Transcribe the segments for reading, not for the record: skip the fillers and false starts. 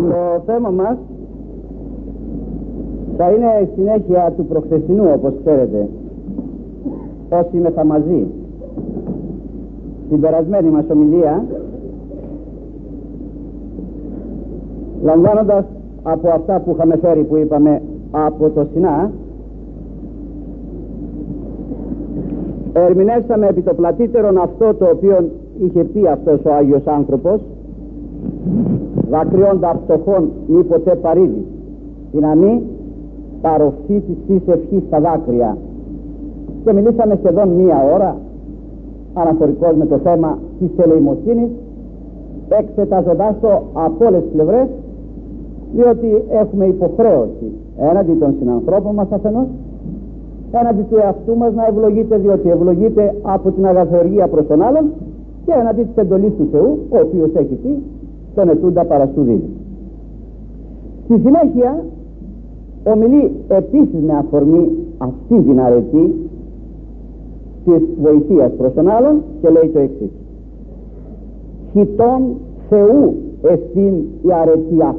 Το θέμα μας θα είναι συνέχεια του προχθεσινού, όπως ξέρετε, όσοι είμαστε μαζί. Στην περασμένη μας ομιλία, λαμβάνοντας από αυτά που είχαμε φέρει, που είπαμε από το Σινά, ερμηνεύσαμε επί το πλατύτερον αυτό το οποίο είχε πει αυτός ο Άγιος άνθρωπος: δακρυώντα φτωχών μη ποτέ παρήδης, την αμή παροφθήσεις της ευχής στα δάκρυα. Και μιλήσαμε σχεδόν μία ώρα αναφορικώς με το θέμα της ελεημοσύνης, εξετάζοντας το από όλες τις πλευρές, διότι έχουμε υποχρέωση έναντι των συνανθρώπων μας αφενός, έναντι του εαυτού μας να ευλογείται, διότι ευλογείται από την αγαθοργία προς τον άλλον, και έναντι της εντολής του Θεού, ο οποίος έχει πει τον ετούντα παραστού δίδει. Στη συνέχεια ομιλεί επίσης με αφορμή αυτή την αρετή της βοηθείας προς τον άλλον και λέει το εξής: χιτών Θεού εστίν η αρετία.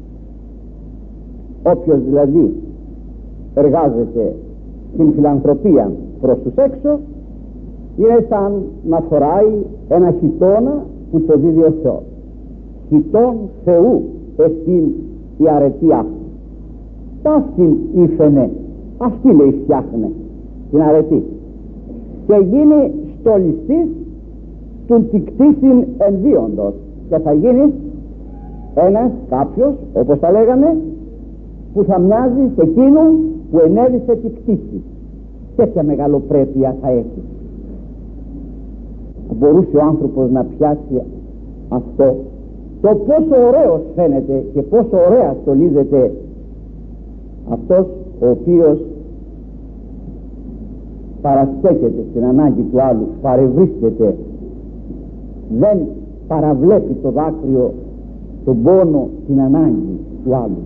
Όποιος δηλαδή εργάζεται στην φιλανθρωπία προς τους έξω, είναι σαν να φοράει ένα χιτώνα που το δίδει ο Θεός. Χιτών Θεού εστίν η αρετία. Ταύτην ήφαινε, αυτή λέει φτιάχνε την αρετή, και γίνει στολιστής του τικτήσιν ενδύοντος, και θα γίνει ένας κάποιος, όπως τα λέγαμε, που θα μοιάζει σε εκείνον που ενέβησε τη κτήση. Τέτοια μεγαλοπρέπεια θα έχει. Μπορούσε ο άνθρωπος να πιάσει αυτό, το πόσο ωραίος φαίνεται και πόσο ωραία στολίζεται αυτός ο οποίος παραστέκεται στην ανάγκη του άλλου, παρευρίσκεται, δεν παραβλέπει το δάκρυο, τον πόνο, την ανάγκη του άλλου.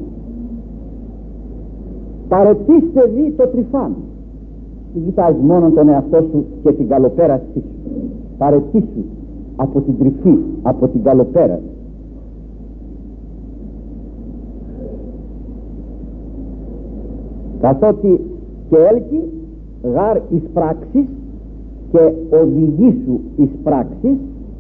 Παρετήστε δει το τριφάν. Μην κοιτάζει μόνο τον εαυτό σου και την καλοπέρασή σου. Παρετήσου από την τρυφή, από την καλοπέραση. Καθότι και έλκει γάρ εις πράξεις και οδηγήσου εις πράξεις,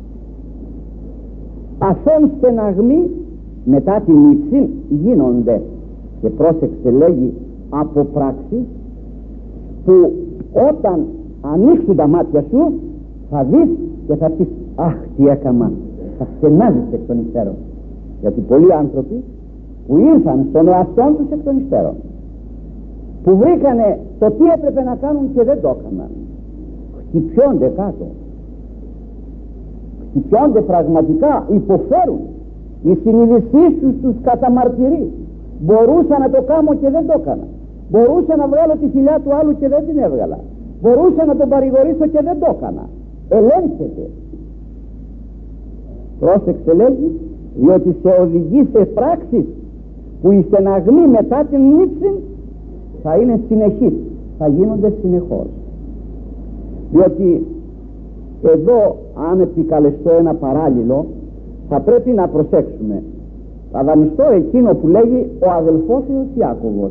αφών στεναγμοί μετά την ύψη γίνονται. Και πρόσεξε, λέγει από πράξεις που όταν ανοίξουν τα μάτια σου θα δεις και θα πεις αχ τι έκαμα, θα στενάζεις εκ των υστέρων. Γιατί πολλοί άνθρωποι που ήρθαν στον εαυτό τους εκ των υστέρων, που βρήκανε το τι έπρεπε να κάνουν και δεν το έκαναν, χτυπιώνται κάτω, χτυπιώνται πραγματικά, υποφέρουν. Η συνείδησή τους καταμαρτυρεί. Μπορούσα να το κάνω και δεν το έκανα. Μπορούσα να βγάλω τη φυλιά του άλλου και δεν την έβγαλα. Μπορούσα να τον παρηγορήσω και δεν το έκανα. Ελέγχεται. Πρόσεξε, λέγει, διότι σε οδηγεί σε πράξεις που οι στεναγμοί μετά την νύψη θα είναι συνεχείς, θα γίνονται συνεχώς. Διότι εδώ, αν επικαλεστώ ένα παράλληλο, θα πρέπει να προσέξουμε. Θα δανειστώ εκείνο που λέγει ο αδελφόφιος Ιάκωβος: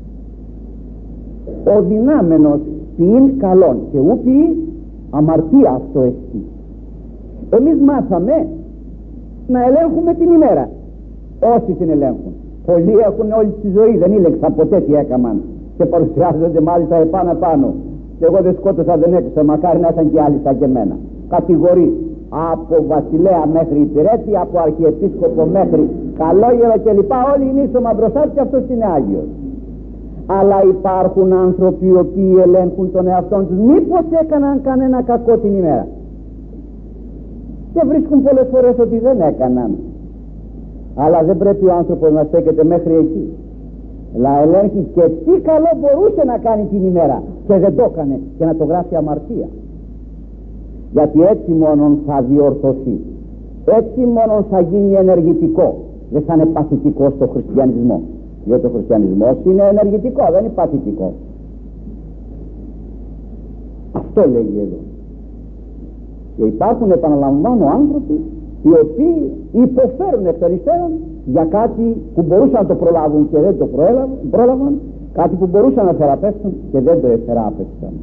ο δυνάμενος ποιήν καλόν και ου ποιή αμαρτία αυτό εστί. Εμείς μάθαμε να ελέγχουμε την ημέρα. Όσοι την ελέγχουν, πολλοί έχουν όλη τη ζωή, δεν ήλεξαν ποτέ τι έκαναν και παρουσιάζονται μάλιστα επάνω. Και εγώ δεν σκότωσα, δεν έκανα, μακάρι να ήταν και άλλοι σαν και εμένα. Κατηγορεί από βασιλέα μέχρι υπηρέτη, από αρχιεπίσκοπο μέχρι καλόγερο κλπ. Όλοι είναι ίσωμα μπροστά και αυτός είναι Άγιος. Αλλά υπάρχουν άνθρωποι οι οποίοι ελέγχουν τον εαυτό τους, μήπως έκαναν κανένα κακό την ημέρα, και βρίσκουν πολλές φορές ότι δεν έκαναν. Αλλά δεν πρέπει ο άνθρωπος να στέκεται μέχρι εκεί, να ελέγχει και τι καλό μπορούσε να κάνει την ημέρα και δεν το έκανε, και να το γράφει αμαρτία. Γιατί έτσι μόνον θα διορθωθεί, έτσι μόνον θα γίνει ενεργητικό, δεν θα είναι παθητικό στο χριστιανισμό. Διότι ο χριστιανισμός είναι ενεργητικό, δεν είναι παθητικό. Αυτό λέγει εδώ. Και υπάρχουν, επαναλαμβάνω, άνθρωποι οι οποίοι υποφέρουν εκ των υστέρων για κάτι που μπορούσαν να το προλάβουν και δεν το πρόλαβαν, κάτι που μπορούσαν να θεραπεύσουν και δεν το θεράπευσαν.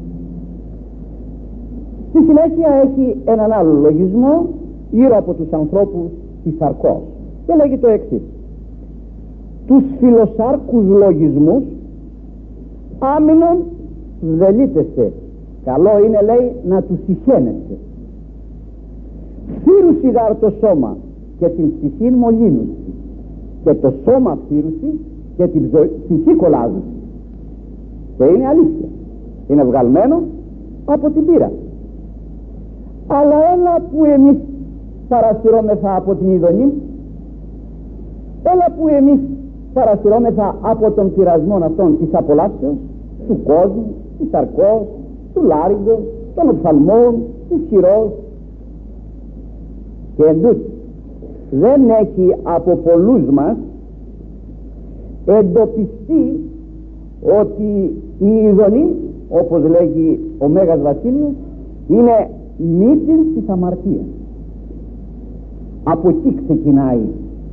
Στη συνέχεια έχει έναν άλλο λογισμό γύρω από τους ανθρώπους της σαρκός και λέγει το εξής: τους φιλοσάρκους λογισμούς άμυνον δελείτεστε, καλό είναι, λέει, να τους συχαίνεστε. Φύρουσι γάρ το σώμα και την ψυχή μολύνουσι, και το σώμα φύρουσι και την ψυχή κολλάζουσι. Και είναι αλήθεια, είναι βγαλμένο από την πείρα. Αλλά έλα που εμείς παρασυρώμεθα από την ειδονή, έλα που εμείς παρασυρώμεθα από τον πειρασμό αυτών της απολαύσεως, του κόσμου, της σαρκός, του λάριγκος, των οφθαλμών, της χειρός. Και εντούτοι δεν έχει από πολλούς μας εντοπιστεί ότι η ειδονή, όπως λέγει ο Μέγας Βασίλειος, είναι μύτην της αμαρτίας. Από εκεί ξεκινάει.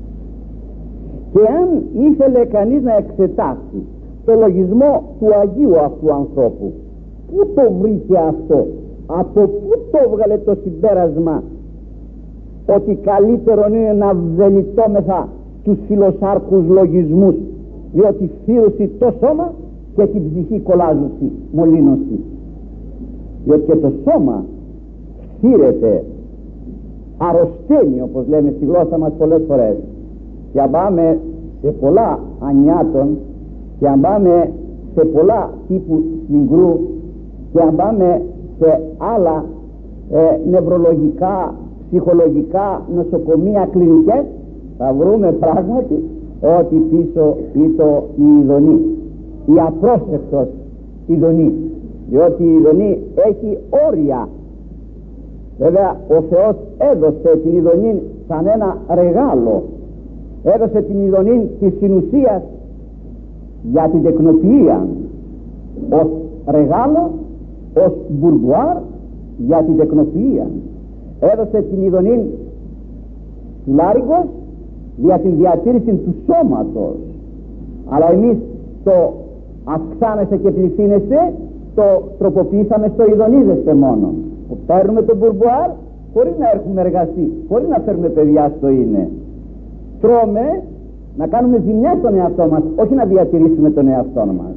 Και αν ήθελε κανείς να εξετάσει το λογισμό του Αγίου αυτού ανθρώπου, πού το βρήκε αυτό, από πού το έβγαλε το συμπέρασμα ότι καλύτερον είναι να βδελιτώμεθα τους φιλοσάρκους λογισμούς, διότι φύρουσι το σώμα και την ψυχή κολλάζουσι, μολύνωσι. Διότι και το σώμα φύρεται, αρρωσταίνει, όπως λέμε στη γλώσσα μας πολλές φορές. Και αν πάμε σε πολλά ανιάτων, και αν πάμε σε πολλά τύπου συγκρού, και αν πάμε σε άλλα νευρολογικά, ψυχολογικά νοσοκομεία, κλινικές, θα βρούμε πράγματι ότι πίσω ήταν η ειδονή, η απρόσεκτος ειδονή, διότι η ειδονή έχει όρια. Βέβαια ο Θεός έδωσε την ειδονή σαν ένα ρεγάλο, έδωσε την ειδονή της συνουσίας για την τεκνοποιία, ως ρεγάλο, ως μπουργκουάρ για την τεκνοποιία. Έδωσε την ειδονή του λάριγκος για την διατήρηση του σώματος. Αλλά εμείς το αυξάνεσαι και πληθύνεσαι το τροποποιήσαμε στο ειδονίζεστε μόνο. Παίρνουμε τον μπουργκουάρ χωρίς να έχουμε εργαστεί, χωρίς να φέρουμε παιδιά στο είναι. Τρώμε να κάνουμε ζημιά στον εαυτό μας, όχι να διατηρήσουμε τον εαυτό μας.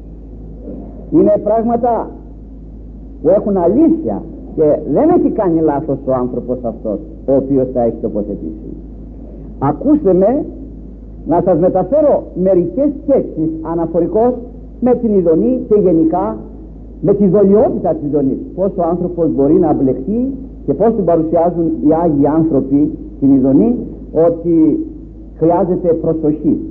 Είναι πράγματα που έχουν αλήθεια και δεν έχει κάνει λάθος ο άνθρωπος αυτός ο οποίος τα έχει τοποθετήσει. Ακούστε με να σας μεταφέρω μερικές σκέψεις αναφορικώς με την ειδονή και γενικά με τη δολιότητα της ειδονής. Πώς ο άνθρωπος μπορεί να μπλεχτεί και πώς την παρουσιάζουν οι Άγιοι άνθρωποι την ειδονή, ότι χρειάζεται προσοχή.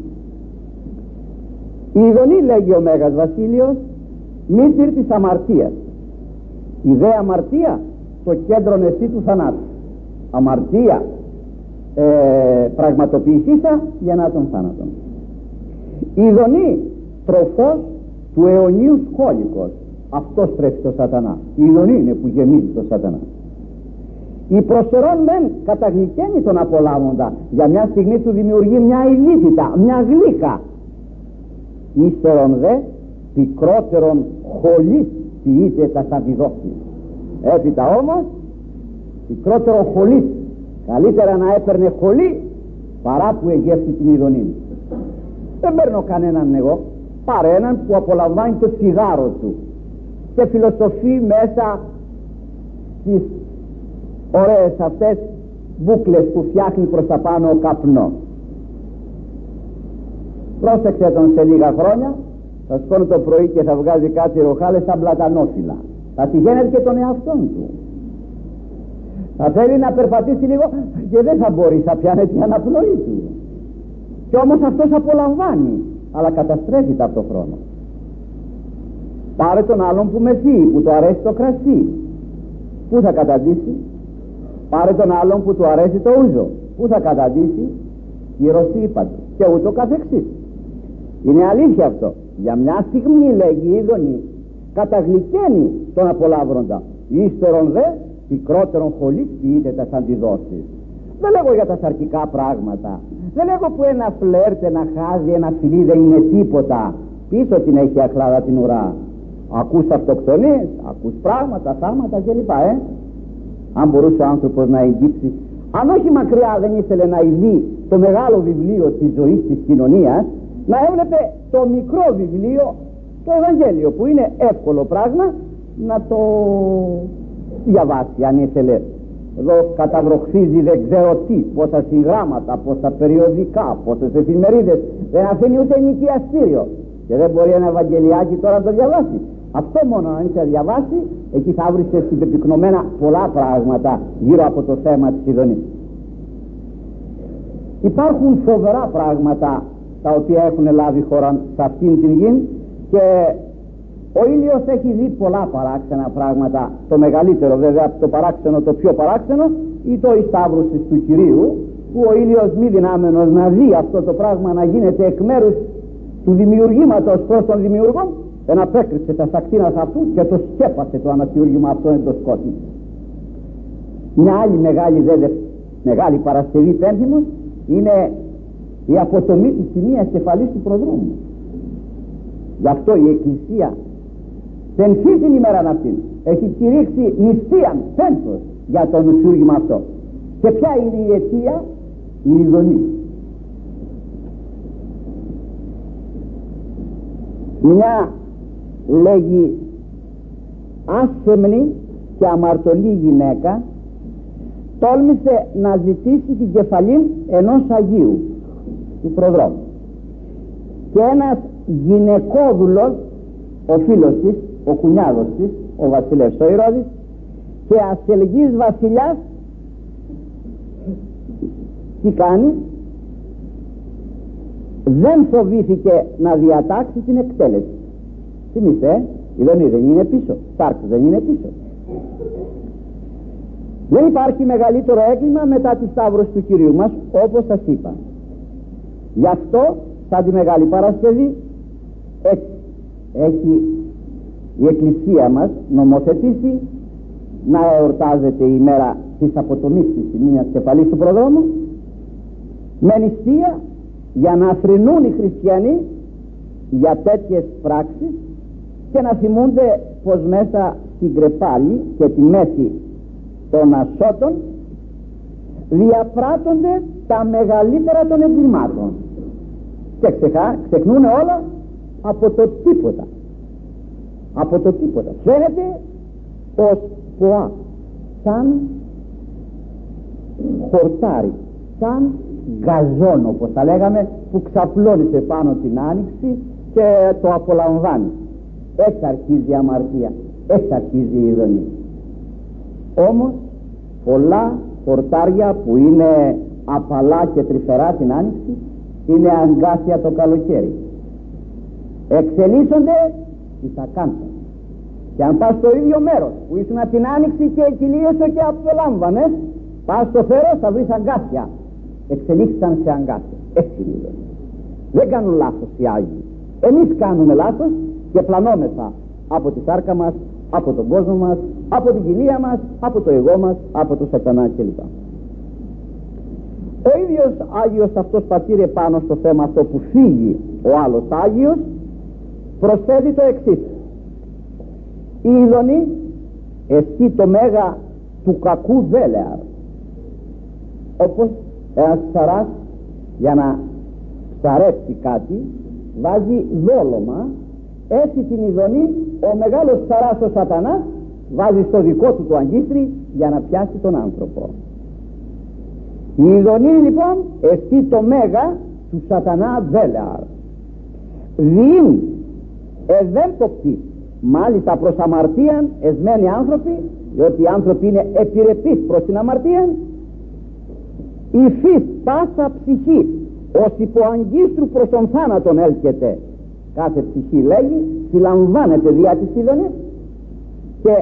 Η ειδονή, λέγει ο Μέγας Βασίλειος, μύτηρ της αμαρτίας. Η δε αμαρτία το κέντρο νεστή του θανάτου. Αμαρτία πραγματοποιηθήσα γεννά των θάνατων. Η ειδονή τροφός του αιωνίου σκόλικος. Αυτός τρέφει το σατανά. Η ειδονή είναι που γεμίζει το σατανά. Η προσερών μεν καταγλυκαίνει τον απολάμβοντα, για μια στιγμή του δημιουργεί μια ηλίθιτα, μια γλύκα. Ύστερον δε πικρότερον χολής ποιείται τα σαντιδόφη. Έπειτα όμως πικρότερον χολής, καλύτερα να έπαιρνε χολή παρά που εγεύσει την ειδονή. Δεν παίρνω κανέναν εγώ, πάρε έναν που απολαμβάνει το τσιγάρο του και φιλοσοφεί μέσα στις ωραίες αυτές μπούκλες που φτιάχνει προς τα πάνω ο καπνός. Πρόσεξε τον σε λίγα χρόνια, θα σηκώνει το πρωί και θα βγάζει κάτι ροχάλες σαν πλατανόφυλλα. Θα τυχαίνει και τον εαυτόν του. Θα θέλει να περπατήσει λίγο και δεν θα μπορεί, θα πιάνεται η αναπνοή του. Και όμως αυτός απολαμβάνει, αλλά καταστρέφει ταυτόχρονα. Πάρε τον άλλον που μεθύει, που του αρέσει το κρασί. Πού θα καταντήσει? Πάρε τον άλλον που του αρέσει το ούζο. Πού θα καταντήσει? Η ρωσίπα του. Και ούτω καθεξής. Είναι αλήθεια αυτό. Για μια στιγμή, λέγει η ειδονή, καταγλυκαίνει τον απολαύροντα. Ύστερον δε πικρότερον χολής ποιείται τα αντιδόσεις. Δεν λέγω για τα σαρκικά πράγματα, δεν λέγω που ένα φλερτ, ένα χάζι, ένα φιλί δεν είναι τίποτα. Πίσω την έχει αχλάδα την ουρά. Ακούς αυτοκτονίες, ακούς πράγματα, θάματα κλπ. Αν μπορούσε ο άνθρωπος να εγγύψει, αν όχι μακριά δεν ήθελε να ειδεί το μεγάλο βιβλίο της ζωής της κοινωνίας, να έβλεπε το μικρό βιβλίο, το Ευαγγέλιο, που είναι εύκολο πράγμα να το διαβάσει αν ήθελε. Εδώ καταβροχθίζει δεν ξέρω τι, πόσα συγγράμματα, πόσα περιοδικά, πόσες εφημερίδες, δεν αφήνει ούτε νοικιαστήριο και δεν μπορεί ένα Ευαγγελιάκι τώρα να το διαβάσει. Αυτό μόνο αν είσαι διαβάσει, εκεί θα βρεις συμπεπυκνωμένα πολλά πράγματα γύρω από το θέμα της ειδονής. Υπάρχουν φοβερά πράγματα τα οποία έχουν λάβει χώρα σε αυτήν την γη και ο ήλιος έχει δει πολλά παράξενα πράγματα. Το μεγαλύτερο βέβαια, το παράξενο, το πιο παράξενο, ή το η σταύρωση του Κυρίου, που ο ήλιος μη δυνάμενος να δει αυτό το πράγμα να γίνεται εκ μέρους του δημιουργήματος προς τον δημιουργό, εναπέκρυψε τα σακτίνας αυτού και το σκέπασε το αναθιούργημα αυτό εν το σκότη. Μια άλλη μεγάλη Παρασκευή πένθυμος είναι η αποτομή της τιμίας κεφαλής του προδρόμου. Γι' αυτό η Εκκλησία πενθεί την ημέρα αυτήν έχει κηρύξει νηστείαν πένθος για το νοσούργημα αυτό. Και ποια είναι η αιτία? Η ειδονή. Μια λέγει άσεμνη και αμαρτωλή γυναίκα τόλμησε να ζητήσει την κεφαλή ενός Αγίου του προδρόμου, και ένας γυναικόδουλος, ο φίλος της, ο κουνιάδος της, ο βασιλεύς ο Ηρώδης, και ασελγής βασιλιάς, τι κάνει? Δεν φοβήθηκε να διατάξει την εκτέλεση. Θυμήστε, η ειδονή δεν είναι πίσω, τάρξη δεν είναι πίσω. Δεν υπάρχει μεγαλύτερο έγκλημα μετά τη σταύρωση του Κυρίου μας, όπως σας είπα. Γι' αυτό σαν τη Μεγάλη Παρασκευή έχει η Εκκλησία μας νομοθετήσει να εορτάζεται η ημέρα της αποτομής της τιμίας κεφαλής του προδρόμου με νηστεία, για να θρηνούν οι χριστιανοί για τέτοιες πράξεις και να θυμούνται πως μέσα στην κρεπάλη και τη μέση των ασώτων διαπράττονται τα μεγαλύτερα των εγκλημάτων και ξεχνούν όλα από το τίποτα. Από το τίποτα φαίνεται ως ποά, σαν χορτάρι, σαν γκαζόν, όπως τα λέγαμε, που ξαπλώνησε πάνω την άνοιξη και το απολαμβάνει. Έτσι αρχίζει η αμαρτία, έτσι αρχίζει η ειδονή. Όμως πολλά χορτάρια που είναι απαλά και τρυφερά την άνοιξη είναι αγκάσια το καλοκαίρι, εξελίσσονται εις ακάνθα. Και αν πας στο ίδιο μέρος που ήσουν την άνοιξη και εκκυλίωσε και απολάμβανες, πας στο φέρος θα βρεις αγκάσια, εξελίχθηκαν σε αγκάσια. Έτσι είναι. Δεν κάνουν λάθος οι Άγιοι. Εμείς κάνουμε λάθος και πλανόμεθα από τη σάρκα μας, από τον κόσμο μας, από την κοιλία μας, από το εγώ μας, από το σατανά κλπ. Ο ίδιος Άγιος αυτός πατήρ επάνω στο θέμα αυτό που φύγει ο άλλος Άγιος προσθέτει το εξής: η ειδονή εστί το μέγα του κακού δέλεαρ. Όπως ένας ψαράς για να ψαρέψει κάτι βάζει δόλωμα, έτσι την ειδονή ο μεγάλος ψαράς ο σατανάς βάζει στο δικό του το αγκίστρι για να πιάσει τον άνθρωπο. Η ειδονή λοιπόν εστί το μέγα του σατανά δέλεαρ. Διήν εδέμποπτη μάλιστα προς αμαρτίαν εσμένοι άνθρωποι, διότι οι άνθρωποι είναι επιρρεπείς προς την αμαρτία, υφής πάσα ψυχή ως υποαγγίστρου προς τον θάνατον έλκεται. Κάθε ψυχή, λέγει, συλλαμβάνεται διά της ειδονής και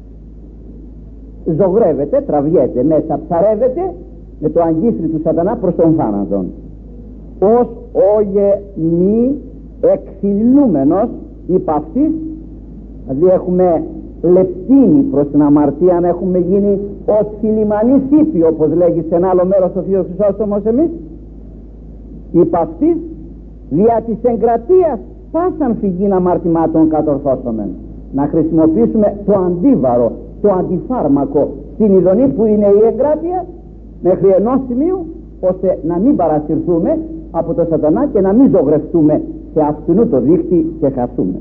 ζωγρεύεται, τραβιέται μέσα, ψαρεύεται με το αγκίστρι του σατανά προς τον θάνατον, ως όγε μη εξηλούμενος υπ' αυτής. Δηλαδή έχουμε λεπτύνει προς την αμαρτία, να έχουμε γίνει ως φιλιμανής ύπη, όπως λέγει σε ένα άλλο μέρος ο Θείος Χρυσόστομος εμείς. Υπ' αυτής δια της εγκρατείας πάσαν φυγήν αμαρτημάτων κατορθώσομεν. Να χρησιμοποιήσουμε το αντίβαρο, το αντιφάρμακο στην ειδονή που είναι η εγκράτεια, μέχρι ενός σημείου, ώστε να μην παρασυρθούμε από το σατανά και να μην ζωγρευτούμε σε αυτού το δίχτυ και χαθούμε.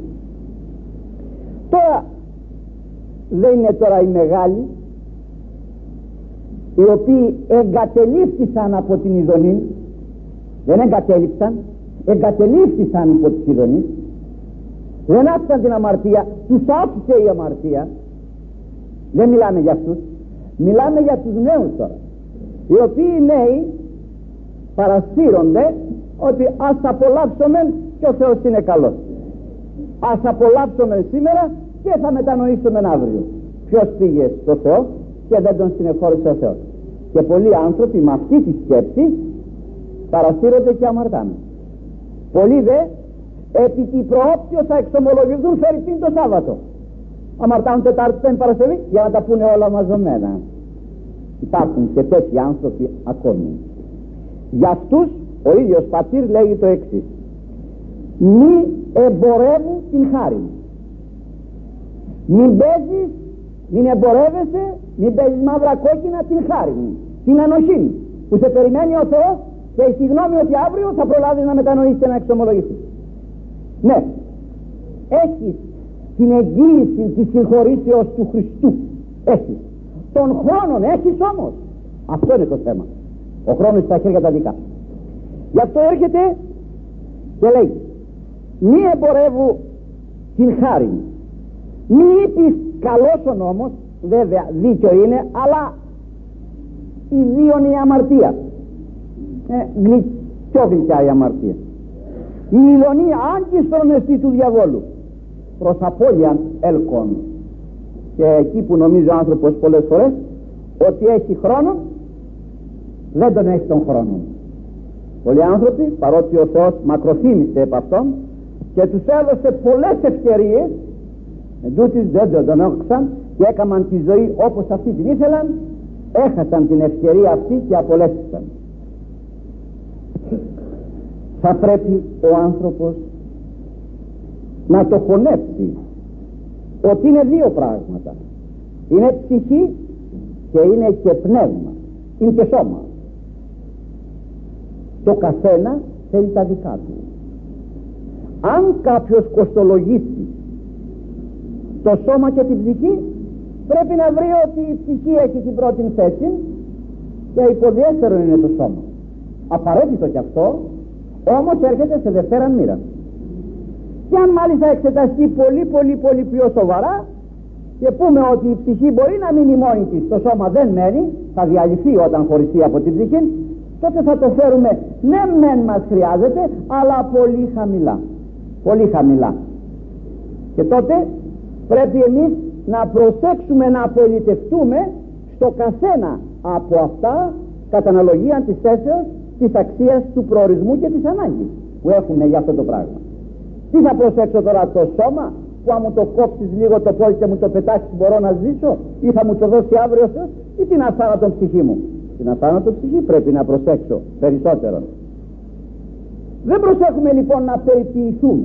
Τώρα δεν είναι τώρα οι μεγάλοι οι οποίοι εγκατελείφθησαν από την ειδονή, δεν εγκατέλειψαν, εγκατελείφθησαν υπό τις ειδονής, δεν άφησαν την αμαρτία, τους άφησε η αμαρτία. Δεν μιλάμε για αυτούς, μιλάμε για τους νέους τώρα, οι οποίοι νέοι παρασύρονται ότι ας απολαύσουμε και ο Θεός είναι καλός, ας απολαύσουμε σήμερα και θα μετανοήσουμε αύριο. Ποιος πήγε στο Θεό και δεν τον συνεχώρησε ο Θεός? Και πολλοί άνθρωποι με αυτή τη σκέψη παρασύρονται και αμαρτάνε. Πολλοί δε επί τη προόψιο θα εξομολογηθούν φερειπίν το Σάββατο, αμαρτάνουν Τετάρτη, Πέμπτη, Παρασκευή, για να τα πούνε όλα μαζωμένα. Υπάρχουν και τέτοιοι άνθρωποι ακόμη. Για αυτούς ο ίδιος πατήρ λέγει το εξής: μη εμπορεύουν την χάρη. Μην παίζεις, μην εμπορεύεσαι, μην παίζεις μαύρα κόκκινα την χάρη, την ανοχή που σε περιμένει ο Θεός και η γνώμη ότι αύριο θα προλάβεις να μετανοήσεις και να εξομολογηθείς. Ναι, έχεις την εγγύηση της συγχωρήσεως του Χριστού, έχεις τον χρόνων, έχεις όμως. Αυτό είναι το θέμα, ο χρόνος στα χέρια τα δικά. Γι' αυτό έρχεται και λέει: μη εμπορεύου την χάρη. Μη είπεις καλός ο νόμος, βέβαια δίκιο είναι, αλλά ιδίων η αμαρτία. Πιο γλυκιά η αμαρτία. Η ειδονή άγκιστρον εστί του διαβόλου, προς απώλειαν έλκον. Και εκεί που νομίζει ο άνθρωπος πολλές φορές ότι έχει χρόνο, δεν τον έχει τον χρόνο. Πολλοί άνθρωποι, παρότι ο Θεός μακροθύμησε επ' αυτόν και τους έδωσε πολλές ευκαιρίες, εντούτοις δεν τον έχασαν και έκαναν τη ζωή όπως αυτοί την ήθελαν, έχασαν την ευκαιρία αυτή και απολέστησαν. Θα πρέπει ο άνθρωπος να το χωνέψει ότι είναι δύο πράγματα: είναι ψυχή και είναι και πνεύμα, είναι και σώμα. Το καθένα θέλει τα δικά του. Αν κάποιος κοστολογήσει το σώμα και την ψυχή, πρέπει να βρει ότι η ψυχή έχει την πρώτη θέση και υποδιέστερο είναι το σώμα. Απαραίτητο κι αυτό, όμως έρχεται σε δευτέρα μοίρα. Και αν μάλιστα εξεταστεί πολύ πιο σοβαρά και πούμε ότι η ψυχή μπορεί να μείνει μόνη της, το σώμα δεν μένει, θα διαλυθεί όταν χωριστεί από την ψυχή, τότε θα το φέρουμε, ναι μεν μας χρειάζεται, αλλά πολύ χαμηλά, πολύ χαμηλά. Και τότε πρέπει εμείς να προσέξουμε να απολυτευτούμε στο καθένα από αυτά κατά αναλογία της θέσεως, της αξίας, του προορισμού και της ανάγκης που έχουμε για αυτό το πράγμα. Τι θα προσέξω τώρα, το σώμα που αν μου το κόψεις λίγο το πόλ και μου το πετάξεις μπορώ να ζήσω, ή θα μου το δώσει αύριο Θεός, ή την αθάνατο ψυχή μου? Την αθάνατο ψυχή πρέπει να προσέξω περισσότερο. Δεν προσέχουμε λοιπόν να περιποιηθούμε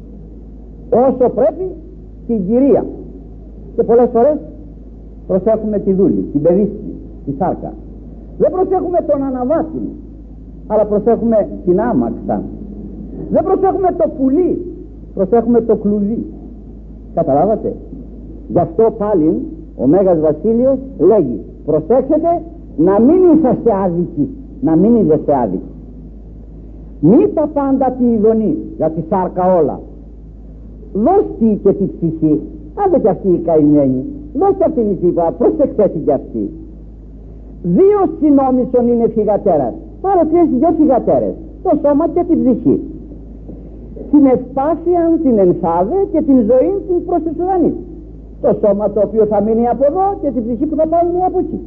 όσο πρέπει την κυρία, και πολλές φορές προσέχουμε τη δούλη, την παιδίσκη, τη σάρκα. Δεν προσέχουμε τον αναβάτη, αλλά προσέχουμε την άμαξα. Δεν προσέχουμε το πουλί, προσέχουμε το κλουβί. Καταλάβατε? Γι' αυτό πάλι ο Μέγας Βασίλειος λέγει: προσέξτε να μην είσαστε άδικοι, να μην είσαστε άδικοι. Μη τα πάντα τη ειδονή, για τη σάρκα όλα. Δώστη και τη ψυχή, άντε κι αυτή η καημένη, δώστε αυτήν η τύπα, προσέξτε κι αυτή. Δύο συνόμισον είναι θυγατέρας, πάρε και έχει δυο θυγατέρες, το σώμα και την ψυχή. Την ευπάθεια, την ενθάδε και την ζωή την προς τις ουρανείς. Το σώμα το οποίο θα μείνει από εδώ και την ψυχή που θα πάει από εκεί.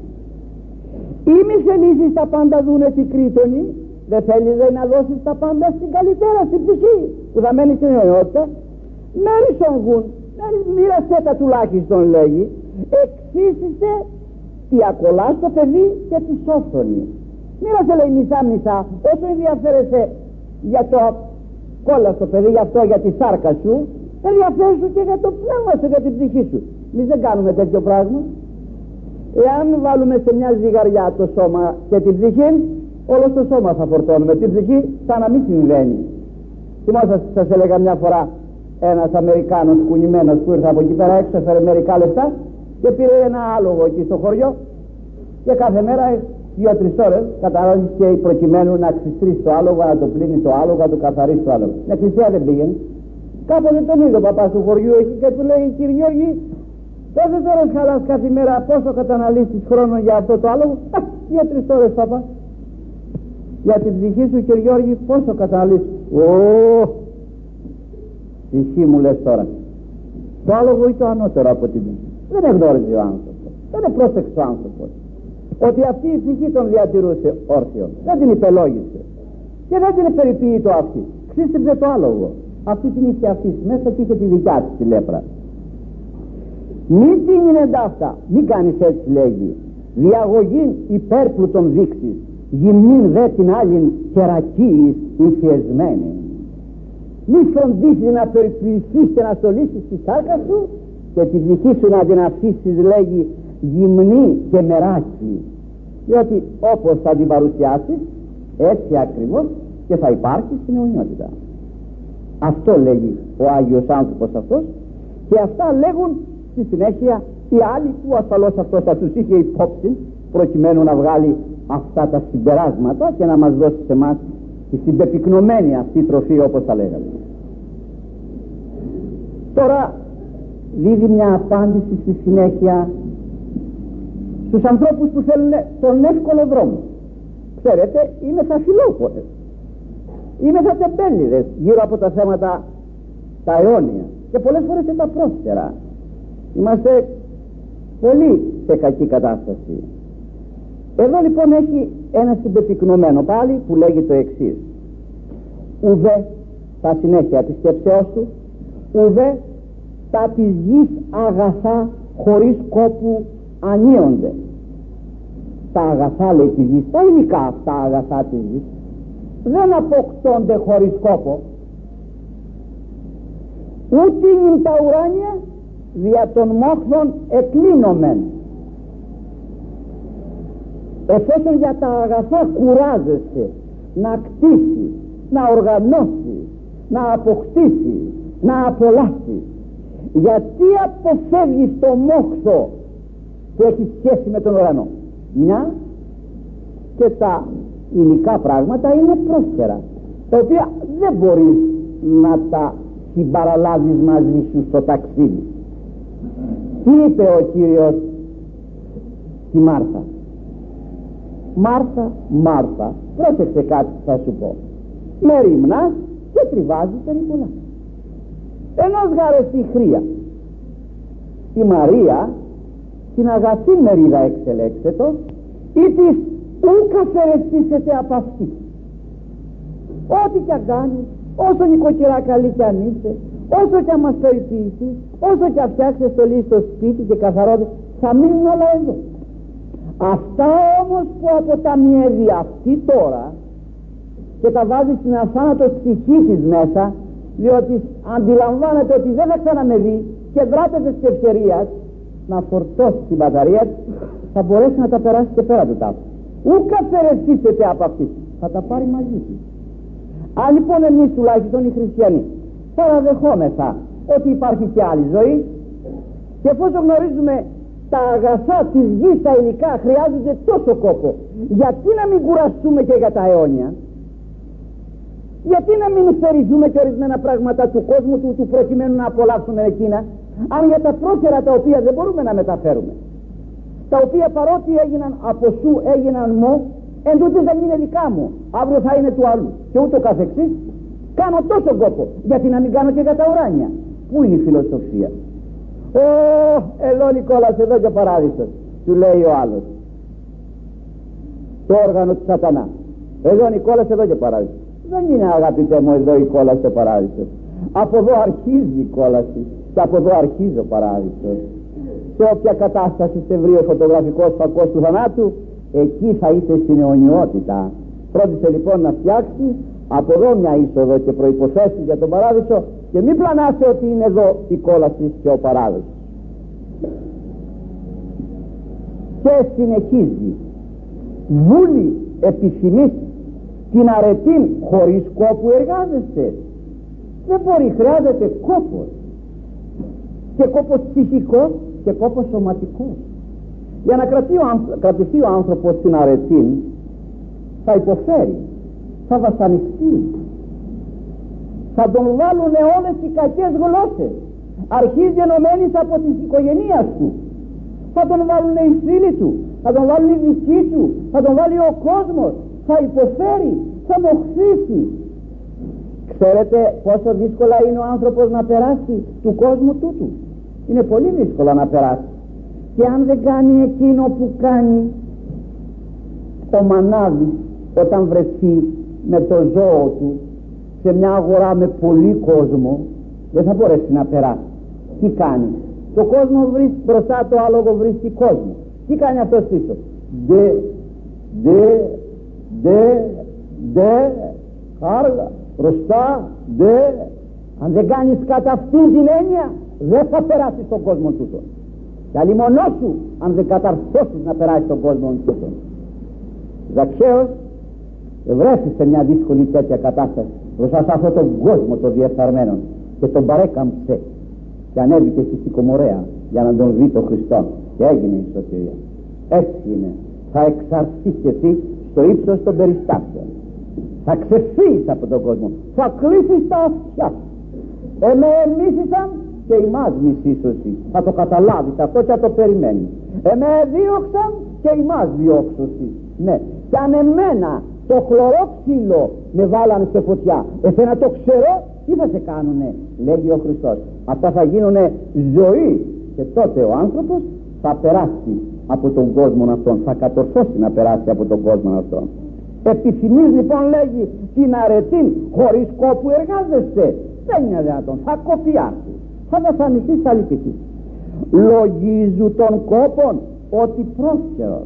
Ή μη θελήσεις τα πάντα δούνε την κρήτονη, δεν θέλεις να δώσεις τα πάντα στην καλύτερα, στην ψυχή που θα μένει στην αιότητα. Μέρισον γουν, Μοίρασέ τα τουλάχιστον, λέγει, εξίσισε τη ακολά στο παιδί και τη σόφρονη. Μοίρασε, λέει, μισά-μισά. Όσο ενδιαφέρεσαι για το κόλλα στο παιδί, για αυτό, για τη σάρκα σου, ενδιαφέρεσαι και για το πνεύμα σου, για την ψυχή σου. Εμείς δεν κάνουμε τέτοιο πράγμα. Εάν βάλουμε σε μια ζυγαριά το σώμα και την ψυχή, όλο το σώμα θα φορτώνουμε, την ψυχή σαν να μην συμβαίνει. Θυμόσαστε, σας έλεγα μια φορά, ένας Αμερικάνος κουνημένος που ήρθε από εκεί πέρα έξω, έφερε μερικά λεφτά και πήρε ένα άλογο εκεί στο χωριό και κάθε μέρα 2-3 ώρες καταρρόζησε προκειμένου να ξυστρίσει το άλογο, να το πλύνει το άλογο, να το καθαρίσει το άλογο. Στην εκκλησία δεν πήγαινε. Κάποτε τον είδε ο παπάς του χωριού εκεί και του λέει: Κύριε Γιώργη, πόσες ώρες χαλάς κάθε μέρα, πόσο καταναλύσεις χρόνο για αυτό το άλογο? 2-3 ώρες, παπά. Για την ψυχή σου, κύριε Γιώργη, πόσο καταναλύσεις? Ψυχή μου, λες τώρα. Το άλογο ή το ανώτερο από την ψυχή? Δεν εγνώριζε ο άνθρωπος, δεν επρόσεξε ο άνθρωπος ότι αυτή η ψυχή τον διατηρούσε όρθιο, δεν την υπελόγισε και δεν την περιποιείτο αυτή. Ξύστηψε το άλογο, αυτή την είχε αυτή μέσα και είχε τη δικιά της τη λέπρα. Μη τίνει εντάφτα, μη κάνεις έτσι, λέγει, διαγωγήν υπέρπλουτον δείξεις, γυμνήν δε την άλλην κερακίης υφιεσμένη. Μη φροντίσεις να περιποιηθείς και να στολίσεις τη σάρκα σου και τη ψυχή σου να την αφήσεις, λέγει, γυμνή και μεράκι, διότι όπως θα την παρουσιάσεις έτσι ακριβώς και θα υπάρχει στην αιωνιότητα. Αυτό λέγει ο Άγιος άνθρωπος αυτός και αυτά λέγουν στη συνέχεια οι άλλοι που ασφαλώς αυτός θα τους είχε υπόψη προκειμένου να βγάλει αυτά τα συμπεράσματα και να μας δώσει σε εμάς τη συμπεπυκνωμένη αυτή τροφή, όπως θα λέγαμε. Τώρα δίδει μια απάντηση στη συνέχεια στους ανθρώπους που θέλουν τον εύκολο δρόμο. Ξέρετε, είμαι θα φιλόπορες, είμαι θα τεμπέληδες γύρω από τα θέματα τα αιώνια και πολλές φορές και τα πρόσφαιρα. Είμαστε πολύ σε κακή κατάσταση. Εδώ λοιπόν έχει ένα συμπεπυκνωμένο πάλι που λέγει το εξής: ουδέ, στα συνέχεια της σκέψεώς του, ουδέ τα της γης αγαθά χωρίς κόπου ανίονται. Τα αγαθά, λέει, της γης, τα υλικά αυτά αγαθά της γης δεν αποκτώνται χωρίς κόπο, ούτε είναι τα ουράνια δια των μόχθων εκλίνομεν. Εφόσον για τα αγαθά κουράζεσαι να κτίσει, να οργανώσει, να αποκτήσει, να απολαύσει, γιατί αποφεύγεις το μόχθο που έχει σχέση με τον ουρανό? Μια και τα υλικά πράγματα είναι πρόσφαιρα, τα οποία δεν μπορείς να τα συμπαραλάβεις μαζί σου στο ταξίδι. Τι είπε ο Κύριος στη Μάρθα? Μάρθα, Μάρθα, πρόσεξε κάτι που θα σου πω. Μεριμνάς και τριβάζεις περί πολλά. Ενός γάρεστη χρία. Η Μαρία την αγαθή μερίδα εξελέξετο, ή της ουκ αφαιρετήσετε από αυτή. Ό,τι κι αν κάνεις, όσο νοικοκυρά καλή κι αν είσαι, όσο κι αν μας περιποιηθείς, όσο κι αν φτιάξεις στολή στο σπίτι και καθαρότητες, θα μείνουν όλα εδώ. Αυτά όμως που αποταμιεύει αυτή τώρα και τα βάζει στην αθάνατο ψυχή της μέσα, διότι αντιλαμβάνεται ότι δεν θα ξαναμεδεί και δράτεται της ευκαιρίας να φορτώσει την μπαταρία της, θα μπορέσει να τα περάσει και πέρα του τάφου. Ούκ αφαιρεθήσετε από αυτή, θα τα πάρει μαζί του. Αν λοιπόν εμείς τουλάχιστον οι χριστιανοί παραδεχόμεθα ότι υπάρχει και άλλη ζωή, και εφόσον γνωρίζουμε τα αγαθά της γης, τα υλικά χρειάζονται τόσο κόπο, γιατί να μην κουραστούμε και για τα αιώνια? Γιατί να μην στεριζούμε και ορισμένα πράγματα του κόσμου του προκειμένου να απολαύσουμε εκείνα, αν για τα πρόχερα τα οποία δεν μπορούμε να μεταφέρουμε, τα οποία παρότι έγιναν από σου, έγιναν μου, εντούτοις δεν είναι δικά μου, αύριο θα είναι του άλλου και ούτω καθεξής, κάνω τόσο κόπο, γιατί να μην κάνω και για τα ουράνια? Πού είναι η φιλοσοφία? Ελό Νικόλας, εδώ και ο παράδεισος, του λέει ο άλλος, το όργανο του σατανά. Εδώ Νικόλας, εδώ και ο παράδεισος. Δεν είναι, αγαπητέ μου, εδώ η κόλαση και ο παράδεισος. Από εδώ αρχίζει η κόλαση Και από εδώ αρχίζει ο παράδεισος. Σε όποια κατάσταση σε βρει ο φωτογραφικός φακός του θανάτου, εκεί θα είσαι στην αιωνιότητα. Φρόντισε λοιπόν να φτιάξει από εδώ μια είσοδο και προϋποθέσεις για τον παράδεισο, και μην πλανάσαι ότι είναι εδώ η κόλαση και ο παράδεισος. Και συνεχίζει, βούλη επιθυμείς την αρετήν χωρίς κόπου εργάζεστε. Δεν μπορεί, χρειάζεται κόπος, και κόπος ψυχικός και κόπος σωματικός. Για να κρατηθεί ο άνθρωπος στην αρετήν θα υποφέρει, θα βασανιστεί, θα τον βάλουν όλες οι κακές γλώσσες. Αρχίζει ενωμένης από τις οικογένειas του, θα τον βάλουν οι φίλοι του, θα τον βάλουν οι δικοί του, θα τον βάλει ο κόσμος, θα υποφέρει, θα μοχθήσει. Ξέρετε πόσο δύσκολα είναι ο άνθρωπος να περάσει του κόσμου τούτου? Είναι πολύ δύσκολο να περάσει. Και αν δεν κάνει εκείνο που κάνει ο μανάβης όταν βρεθεί με το ζώο του σε μια αγορά με πολύ κόσμο, δεν θα μπορέσει να περάσει. Τι κάνει? Το κόσμο βρίσκει μπροστά, το άλογο βρίσκει κόσμο. Τι κάνει αυτός πίσω? Κάργα, μπροστά, αν δεν κάνεις κατά αυτήν την έννοια, δεν θα περάσεις τον κόσμο τούτο. Και αλλημονό σου αν δεν καταρθώσεις να περάσεις τον κόσμο τούτο. Ζακχαίος βρέθηκε σε μια δύσκολη τέτοια κατάσταση μπροστά σε αυτόν τον κόσμο των διεφθαρμένων, και τον παρέκαμψε και ανέβηκε στη Σικομορέα για να τον δει τον Χριστό, και έγινε η σωτηρία. Έτσι είναι, θα εξαρθεί και εσύ στο ύψος των περιστάσεων, θα ξεφύγεις από τον κόσμο, θα κλείσεις τα αυτιά σου. Με μίσησαν και ημάς μισήσωσι, θα το καταλάβεις αυτό και θα το περιμένεις. Με δίωξαν και ημάς διώξωσι. Ναι, και αν εμένα το χλωρό ξύλο με βάλανε σε φωτιά, εσένα το ξέρω, τι θα σε κάνουνε? Λέγει ο Χριστός, αυτά θα γίνουνε ζωή, και τότε ο άνθρωπος θα περάσει από τον κόσμο αυτόν, θα κατορθώσει να περάσει από τον κόσμο αυτόν. Επιθυμείς λοιπόν, λέγει, την αρετήν χωρίς κόπου εργάζεστε. Δεν είναι δυνατόν, θα κοπιάσει, θα βασανιστείς, θα λυπηθείς. Λογίζου των κόπων ότι πρόσχερος,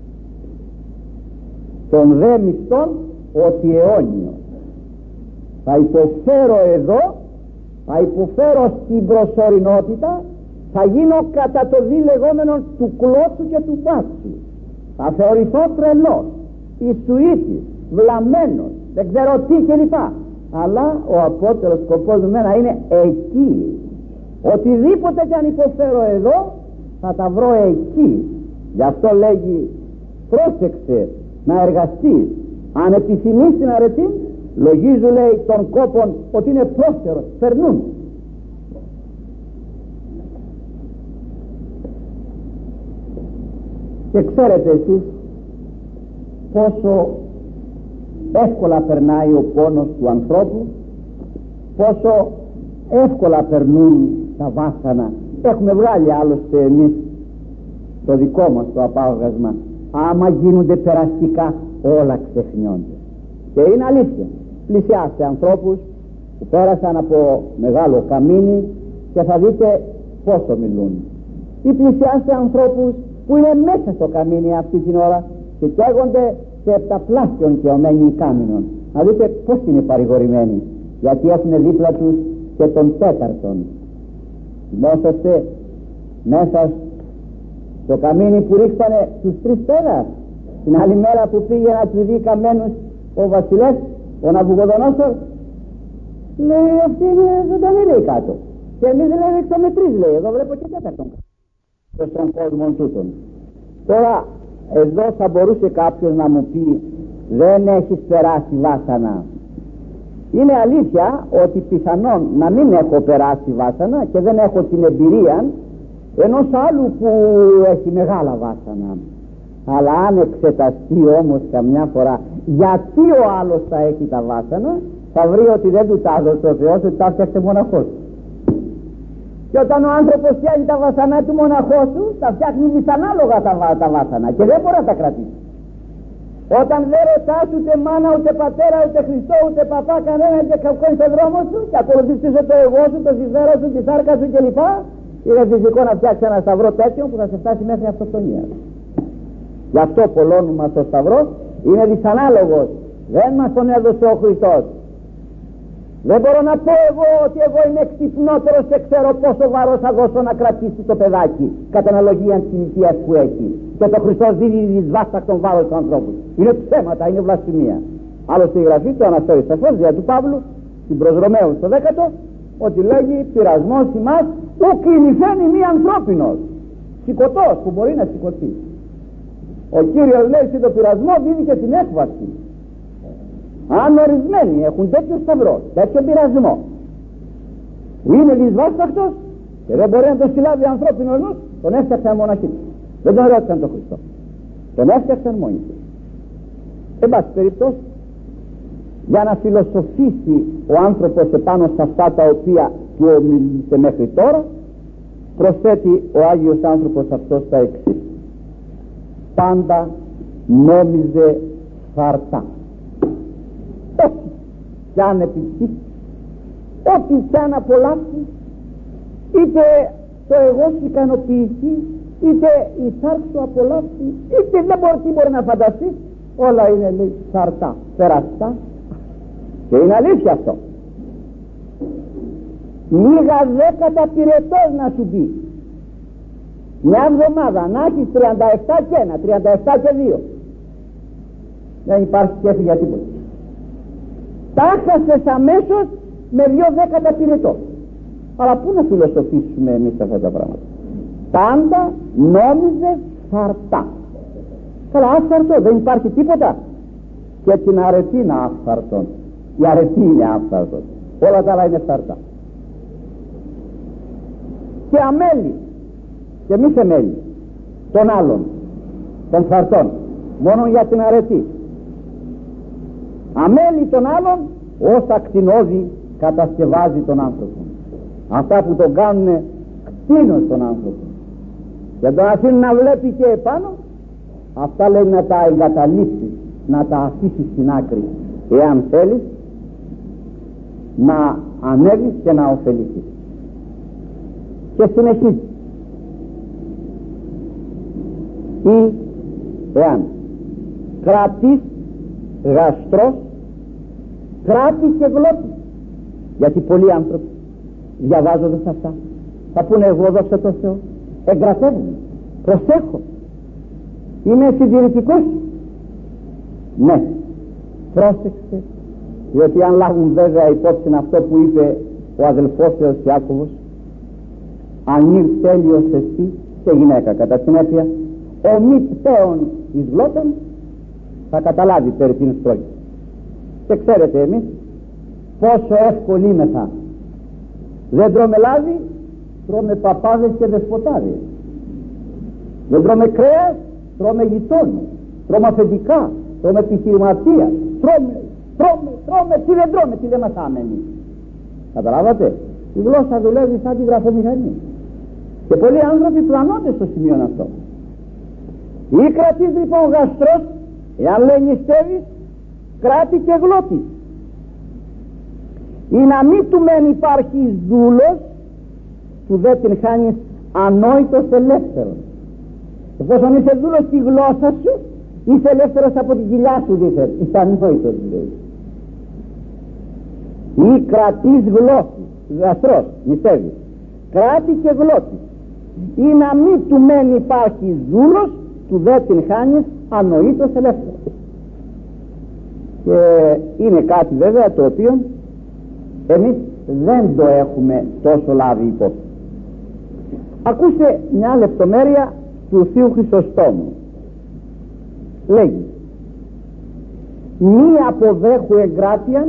των δε μισθών ότι αιώνιο. Θα υποφέρω εδώ, θα υποφέρω στην προσωρινότητα, θα γίνω κατά το δι λεγόμενο του κλώτσου και του πάτσου, θα θεωρηθώ τρελός, ισουήτης, βλαμμένος, δεν ξέρω τι κλπ. Αλλά ο απότερος σκοπός μου είναι εκεί. Οτιδήποτε κι αν υποφέρω εδώ, θα τα βρω εκεί. Γι' αυτό λέγει, πρόσεξε να εργαστείς. Αν επιθυμείς την αρετή, λογίζου, λέει, των κόπων ότι είναι πρόσχερος, περνούν. Και ξέρετε εσείς πόσο εύκολα περνάει ο πόνος του ανθρώπου, πόσο εύκολα περνούν τα βάσανα. Έχουμε βγάλει άλλωστε εμείς το δικό μας το απάγασμα. Άμα γίνονται περαστικά, όλα ξεχνιόνται. Και είναι αλήθεια, πλησιάστε ανθρώπους που πέρασαν από μεγάλο καμίνι και θα δείτε πόσο μιλούν. Ή πλησιάστε ανθρώπους που είναι μέσα στο καμίνι αυτή την ώρα και καίγονται σε επταπλάσιον και ομένοι κάμινων. Να δείτε πως είναι παρηγορημένοι, γιατί έχουν δίπλα τους και τον τέταρτον. Θυμόσαστε μέσα στο καμίνι που ρίξανε τους 3 πέδας την άλλη μέρα που πήγε να τους δει καμένους ο βασιλεύς, ο Ναβουχοδονόσορ? Λέει, αυτή είναι ζωντανή, λέει, κάτω. Και εμείς δεν ρίξαμε 3, λέει, εδώ βλέπω και τέταρτον στον κόσμο τούτον. Τώρα εδώ θα μπορούσε κάποιος να μου πει, δεν έχεις περάσει βάσανα. Είναι αλήθεια ότι πιθανόν να μην έχω περάσει βάσανα και δεν έχω την εμπειρία ενός άλλου που έχει μεγάλα βάσανα. Αλλά αν εξεταστεί όμως καμιά φορά γιατί ο άλλος θα έχει τα βάσανα, θα βρει ότι δεν του τα έδωσε ο Θεός, ότι τα έφτιαξε μοναχός. Και όταν ο άνθρωπος φτιάχνει τα βάσανα του μοναχός του, τα φτιάχνει δυσανάλογα τα βάσανα και δεν μπορεί να τα κρατήσει. Όταν δεν ρωτάς ούτε μάνα, ούτε πατέρα, ούτε Χριστό, ούτε παπά, κανέναν και κακόν στον δρόμο σου και ακολουθείς πίσω το εγώ σου, το συμφέρον σου, τη σάρκα σου κλπ. Είναι φυσικό να φτιάξει ένα σταυρό τέτοιο που θα σε φτάσει μέχρι αυτοκτονία. Γι' αυτό πολλών μας ο σταυρός είναι δυσανάλογος. Δεν μας τον έδωσε ο Χριστός. Δεν μπορώ να πω εγώ ότι εγώ είμαι ξυπνότερος και ξέρω πόσο βάρος θα δώσω να κρατήσει το παιδάκι κατά αναλογία της ηλικίας που έχει. Και το Χριστός δίνει δυσβάστακτον βάρος του ανθρώπου. Είναι ψέματα, είναι βλασφημία. Άλλωστε η Γραφή το αναφέρει σαφώς δια του Παύλου στην προς Ρωμαίους το 10ο, ότι λέγει πειρασμός ημάς ουκ ημιθένει μη ανθρώπινος. Σηκωτός που μπορεί να σηκωθεί. Ο Κύριος λέει ότι το πειρασμό δίνει και την έκβαση. Αν ορισμένοι έχουν τέτοιο σταυρό, τέτοιο πειρασμό που είναι δυσβάσταχτος και δεν μπορεί να τον συλλάβει ανθρώπινος νους, τον έφτιαξαν μοναχοί του. Δεν τον ρώτησαν τον Χριστό, τον έφτιαξαν μόνοι του. Εν πάση περιπτώσει, για να φιλοσοφήσει ο άνθρωπος επάνω σε αυτά τα οποία του ομιλείται μέχρι τώρα, προσθέτει ο Άγιος άνθρωπος αυτός τα εξής: πάντα νόμιζε φαρτά. Ό,τι κι αν επιτύχει, ό,τι κι αν απολαύσει, είτε το εγώ σου ικανοποιηθεί, είτε η σάρκ σου απολαύσει, είτε δεν μπορεί να φανταστεί, όλα είναι λέει φαρτά, περαστά. Και είναι αλήθεια αυτό. Λίγα δέκατα πυρετός να σου πει. Μια εβδομάδα να έχεις 37 και 1, 37 και 2. Δεν υπάρχει σχέση για τίποτα. Τα έχασες αμέσως με 2 δέκατα πυρετό. Αλλά πού να φιλοσοφήσουμε εμείς αυτά τα πράγματα? Πάντα νόμιζε φαρτά. Καλά, άφθαρτο, δεν υπάρχει τίποτα. Και την αρετή είναι άφθαρτον. Η αρετή είναι άφθαρτον. Όλα τα άλλα είναι φαρτά. Και αμέλη, και μη σε μέλη των άλλων, των φαρτών, μόνο για την αρετή. Αμέλη των άλλων ως ακτινώδη κατασκευάζει τον άνθρωπο. Αυτά που τον κάνουν κτίνος τον άνθρωπο και τον αφήνουν να βλέπει και επάνω, αυτά λέει να τα εγκαταλείψεις, να τα αφήσεις στην άκρη, εάν θέλεις να ανέβεις και να ωφεληθείς. Και συνεχίζει: ή εάν κρατείς γαστρός, κράτη και γλώτη. Γιατί πολλοί άνθρωποι διαβάζοντας αυτά θα πούνε εγώ δόξα τω Θεώ, εγκρατεύομαι, προσέχω, είμαι συντηρητικός. Ναι, πρόσεξε, διότι αν λάβουν βέβαια υπόψη αυτό που είπε ο αδελφός Θεός Ιάκωβος, αν ήρ τέλειος εσύ σε γυναίκα, κατά συνέπεια ο μη πτέων εις γλώτων θα καταλάβει περί τίνος πρόκειται. Και ξέρετε εμείς πόσο εύκολοι είμεθα. Δεν τρώμε λάδι, τρώμε παπάδες και δεσποτάδες. Δεν τρώμε κρέας, τρώμε γειτόνους, τρώμε αφεντικά, τρώμε επιχειρηματία, τρώμε, τι δεν τρώμε, τι δεν μας άμενει. Καταλάβατε, η γλώσσα δουλεύει σαν τη γραφομηχανή και πολλοί άνθρωποι πλανώνται στο σημείο αυτό. Ή κρατείς λοιπόν γαστρός, εάν λέει νηστεύεις, κράτη και γλώτης. Ή να μην του μεν υπάρχει δούλος, του δε την χάνεις ανόητος ελεύθερος. Εφόσον είσαι δούλος στη γλώσσα σου, είσαι ελεύθερος από την κοιλιά σου δίθεν. Είσαι ανόητος δηλαδή. Ή κρατείς γαστρός, νηστεύεις, κράτη και γλώτης. Ή να μην του μεν υπάρχει δούλος, του δε την χάνεις ανοήτως ελεύθερος. Και είναι κάτι βέβαια το οποίο εμείς δεν το έχουμε τόσο λάβει υπόψη. Ακούστε μια λεπτομέρεια του Θείου Χρυσοστόμου. Λέγει: μη αποδέχου εγκράτειαν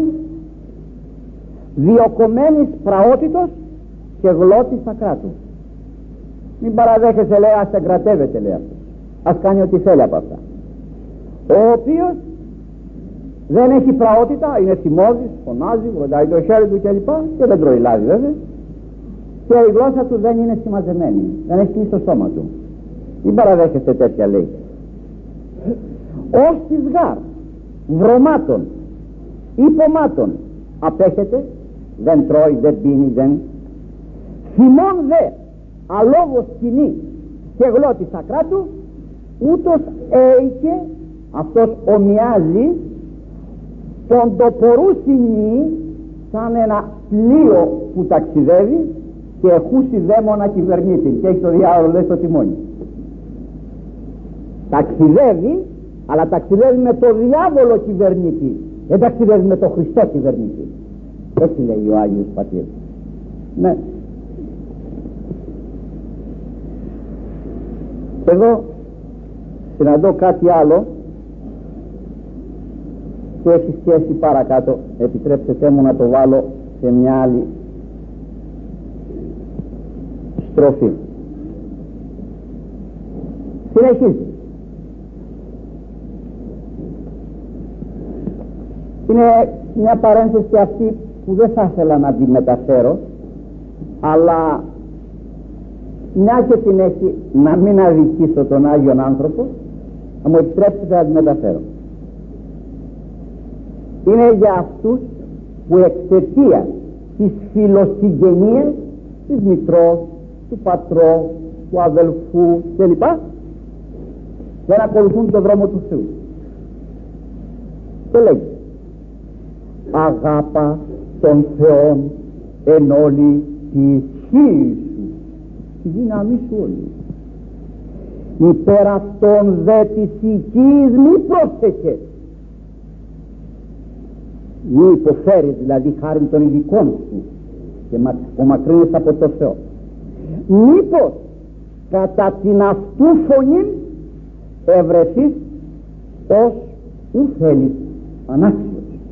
διοκομμένης πραότητος και γλώτης ακράτου. Μην παραδέχεσαι, λέει, ας εγκρατεύεται, λέει αυτό, ας κάνει ό,τι θέλει από αυτά. Ο οποίος δεν έχει πραότητα, είναι θυμώδης, φωνάζει, βροντάει το χέρι του κλπ. Και δεν τρώει λάδι βέβαια. Και η γλώσσα του δεν είναι συμμαζεμένη, δεν έχει κλείσει το στόμα του. Μην παραδέχεστε τέτοια, λέει. Όσις γάρ βρωμάτων ή πομάτων απέχεται, δεν τρώει, δεν πίνει, δεν θυμών δε αλόγως σκηνή και γλώτης ακράτου, ούτως έηκε, αυτός ομοιάζει τον τοπορούσινη σαν ένα πλοίο που ταξιδεύει και εχούσει δαίμονα κυβερνήτη και έχει το διάολο λέει στο τιμόνι. Ταξιδεύει, αλλά ταξιδεύει με το διάβολο κυβερνήτη, δεν ταξιδεύει με το Χριστό κυβερνήτη. Έτσι λέει ο Άγιος Πατήρ. Ναι. Εδώ συναντώ κάτι άλλο που έχει σχέση παρακάτω. Επιτρέψτε μου να το βάλω σε μια άλλη στροφή. Συνεχίζει. Είναι μια παρένθεση αυτή που δεν θα ήθελα να τη μεταφέρω, αλλά μια και την έχει, να μην αδικήσω τον Άγιον άνθρωπο, θα μου επιτρέψετε να τη μεταφέρω. Είναι για αυτούς που εξαιτία της φιλοσυγγενείας της μητρός, του πατρός, του αδελφού κλπ. Δεν ακολουθούν τον δρόμο του Θεού. Και λέει, αγάπα των Θεών εν όλη τη ισχύ σου, τη δύναμή σου όλη. Υπέρ αυτών δε της οικείς μη πρόσεχε, μη υποφέρεις δηλαδή χάρη των ειδικών σου και απομακρύνεις από το Θεό. Μήπως κατά την αυτού φωνή ευρεθείς ως ου θέλεις ανάξιος.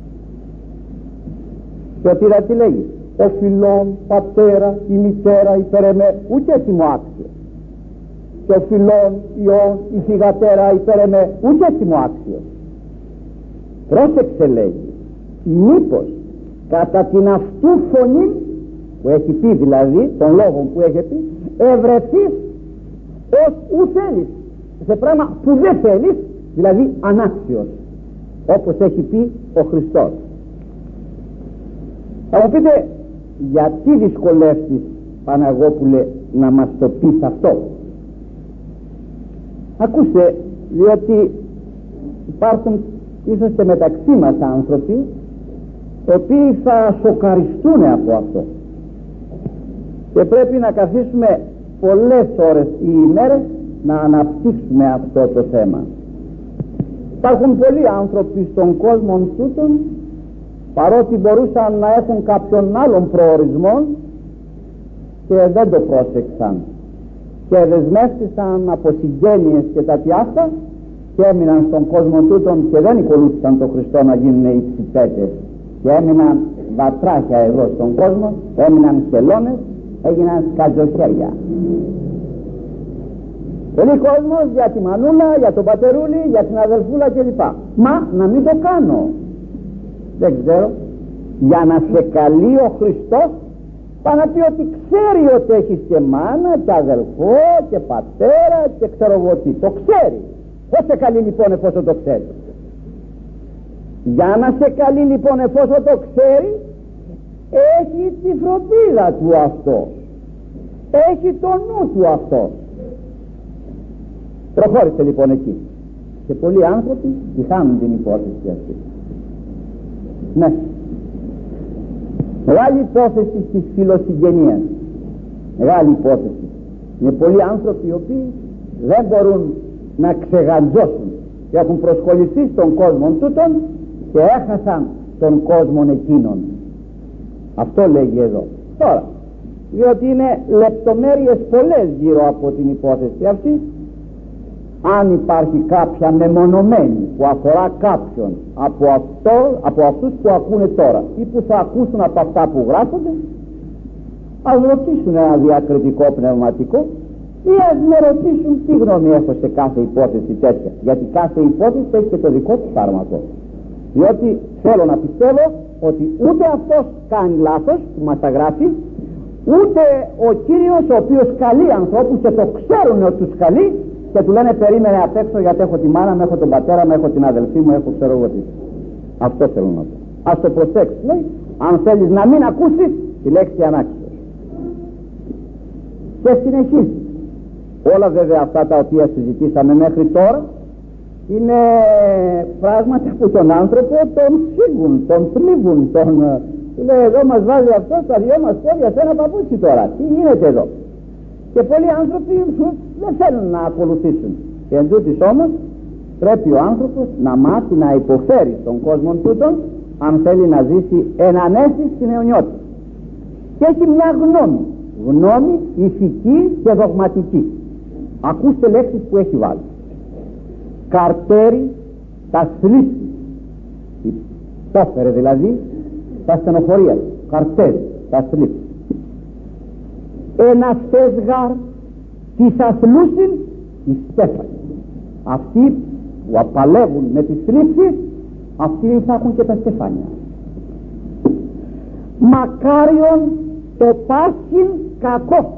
Και ο Τύρα τι λέγει, ο φιλόν πατέρα η μητέρα υπέρ εμέ ούτε έτσι μου άξιο, και ο φιλόν ιόν η θυγατέρα υπέρ εμέ ούτε έτσι μου άξιο. Πρόσεξε λέγει, μήπως κατά την αυτού φωνή που έχει πει, δηλαδή των λόγων που έχει πει, ευρεθείς ως ου θέλεις, σε πράγμα που δεν θέλεις, δηλαδή ανάξιος, όπως έχει πει ο Χριστός. Θα μου πείτε, γιατί δυσκολεύσεις Παναγόπουλε να μας το πεις αυτό? Ακούστε, διότι υπάρχουν ίσως και μεταξύ μας άνθρωποι οι οποίοι θα σοκαριστούν από αυτό και πρέπει να καθίσουμε πολλές ώρες ή ημέρες να αναπτύξουμε αυτό το θέμα. Υπάρχουν πολλοί άνθρωποι στον κόσμο τούτον, παρότι μπορούσαν να έχουν κάποιον άλλον προορισμό και δεν το πρόσεξαν και δεσμεύτησαν από συγγένειες και τα πιάστα και έμειναν στον κόσμο τούτον και δεν ακολούθησαν τον Χριστό να γίνουν οι ψηφέτες και έμειναν βατράχια εδώ στον κόσμο, έμειναν χελώνες, έγιναν σκατζοχέρια. Πολλοί κόσμος για τη μανούλα, για τον πατερούλη, για την αδελφούλα κλπ. Μα να μην το κάνω, δεν ξέρω, για να σε καλεί ο Χριστός, πάει να πει ότι ξέρει ότι έχεις και μάνα και αδελφό και πατέρα και ξέρω εγώ τι, το ξέρει. Πώς σε καλεί λοιπόν εφόσον το ξέρει? Για να σε καλεί λοιπόν εφόσον το ξέρει, έχει τη φροντίδα του αυτό, έχει το νου του αυτό. Προχώρησε λοιπόν εκεί και πολλοί άνθρωποι τη χάνουν την υπόθεση αυτή. Ναι, μεγάλη υπόθεση της φιλοσυγγενείας, μεγάλη υπόθεση. Είναι πολλοί άνθρωποι οι οποίοι δεν μπορούν να ξεγαντζώσουν και έχουν προσχοληθεί στον κόσμο τούτον και έχασαν τον κόσμο εκείνον. Αυτό λέγει εδώ. Τώρα, διότι είναι λεπτομέρειες πολλές γύρω από την υπόθεση αυτή, αν υπάρχει κάποια μεμονωμένη που αφορά κάποιον από αυτούς που ακούνε τώρα ή που θα ακούσουν από αυτά που γράφονται, ας ρωτήσουν ένα διακριτικό πνευματικό ή ας με ρωτήσουν τι γνώμη έχω σε κάθε υπόθεση τέτοια, γιατί κάθε υπόθεση έχει και το δικό του φάρμακο. Διότι θέλω να πιστεύω ότι ούτε αυτός κάνει λάθος που μας τα γράφει, ούτε ο Κύριος ο οποίος καλεί ανθρώπους και το ξέρουν ότι τους καλεί, και του λένε περίμενε απ' έξω γιατί έχω τη μάνα μου, έχω τον πατέρα μου, έχω την αδελφή μου, έχω ξέρω εγώ τι. Αυτό θέλω να πω. Ας το προσέξεις, λέει, αν θέλεις να μην ακούσεις τη λέξη ανάξιος. Και συνεχίζει. Όλα βέβαια αυτά τα οποία συζητήσαμε μέχρι τώρα είναι πράγματα που τον άνθρωπο τον φύγουν, τον θλίβουν, λέει εδώ μας βάζει αυτό στα δυο μας πόδια σε ένα παπούτσι τώρα, τι γίνεται εδώ. Και πολλοί άνθρωποι δεν θέλουν να ακολουθήσουν. Και εν τούτης όμως πρέπει ο άνθρωπος να μάθει να υποφέρει στον κόσμο τούτον αν θέλει να ζήσει έναν αίσθηση στην αιωνιότητα. Και έχει μια γνώμη ηθική και δογματική. Ακούστε λέξεις που έχει βάλει. Καρτέρι τα θλίψη, το έφερε δηλαδή τα στενοχωρία, καρτέρι τα θλίψη. Ένα στέσγαρ της αθλούσιν η στέφανη. Αυτοί που απαλεύουν με τις θλίψεις, αυτοί θα έχουν και τα στεφάνια. Μακάριον το πάσχην κακό.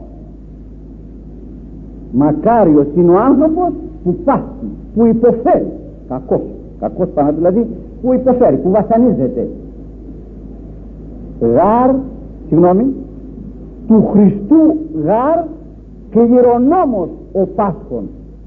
Μακάριος είναι ο άνθρωπος που πάσχει, που υποφέρει. Κακός πάνω δηλαδή που υποφέρει, που βασανίζεται. Του Χριστού γάρ κληρονόμος ο Πάσχων,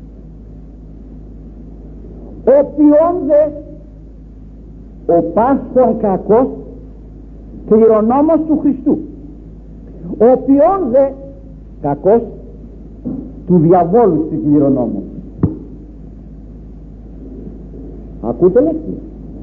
οποίον δε ο Πάσχων κακός κληρονόμος του Χριστού, οποίον δε κακός του διαβόλου στην κληρονόμος. Ακούτε λέξη.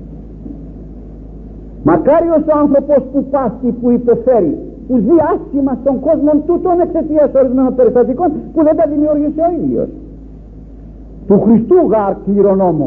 Μακάριος ο άνθρωπος που πάσχει, που υποφέρει, που ζει άσχημα στον κόσμο τούτον εξαιτίας ορισμένων περιστατικών που δεν τα δημιούργησε ο ίδιος. Του Χριστού γάρ κληρονόμος.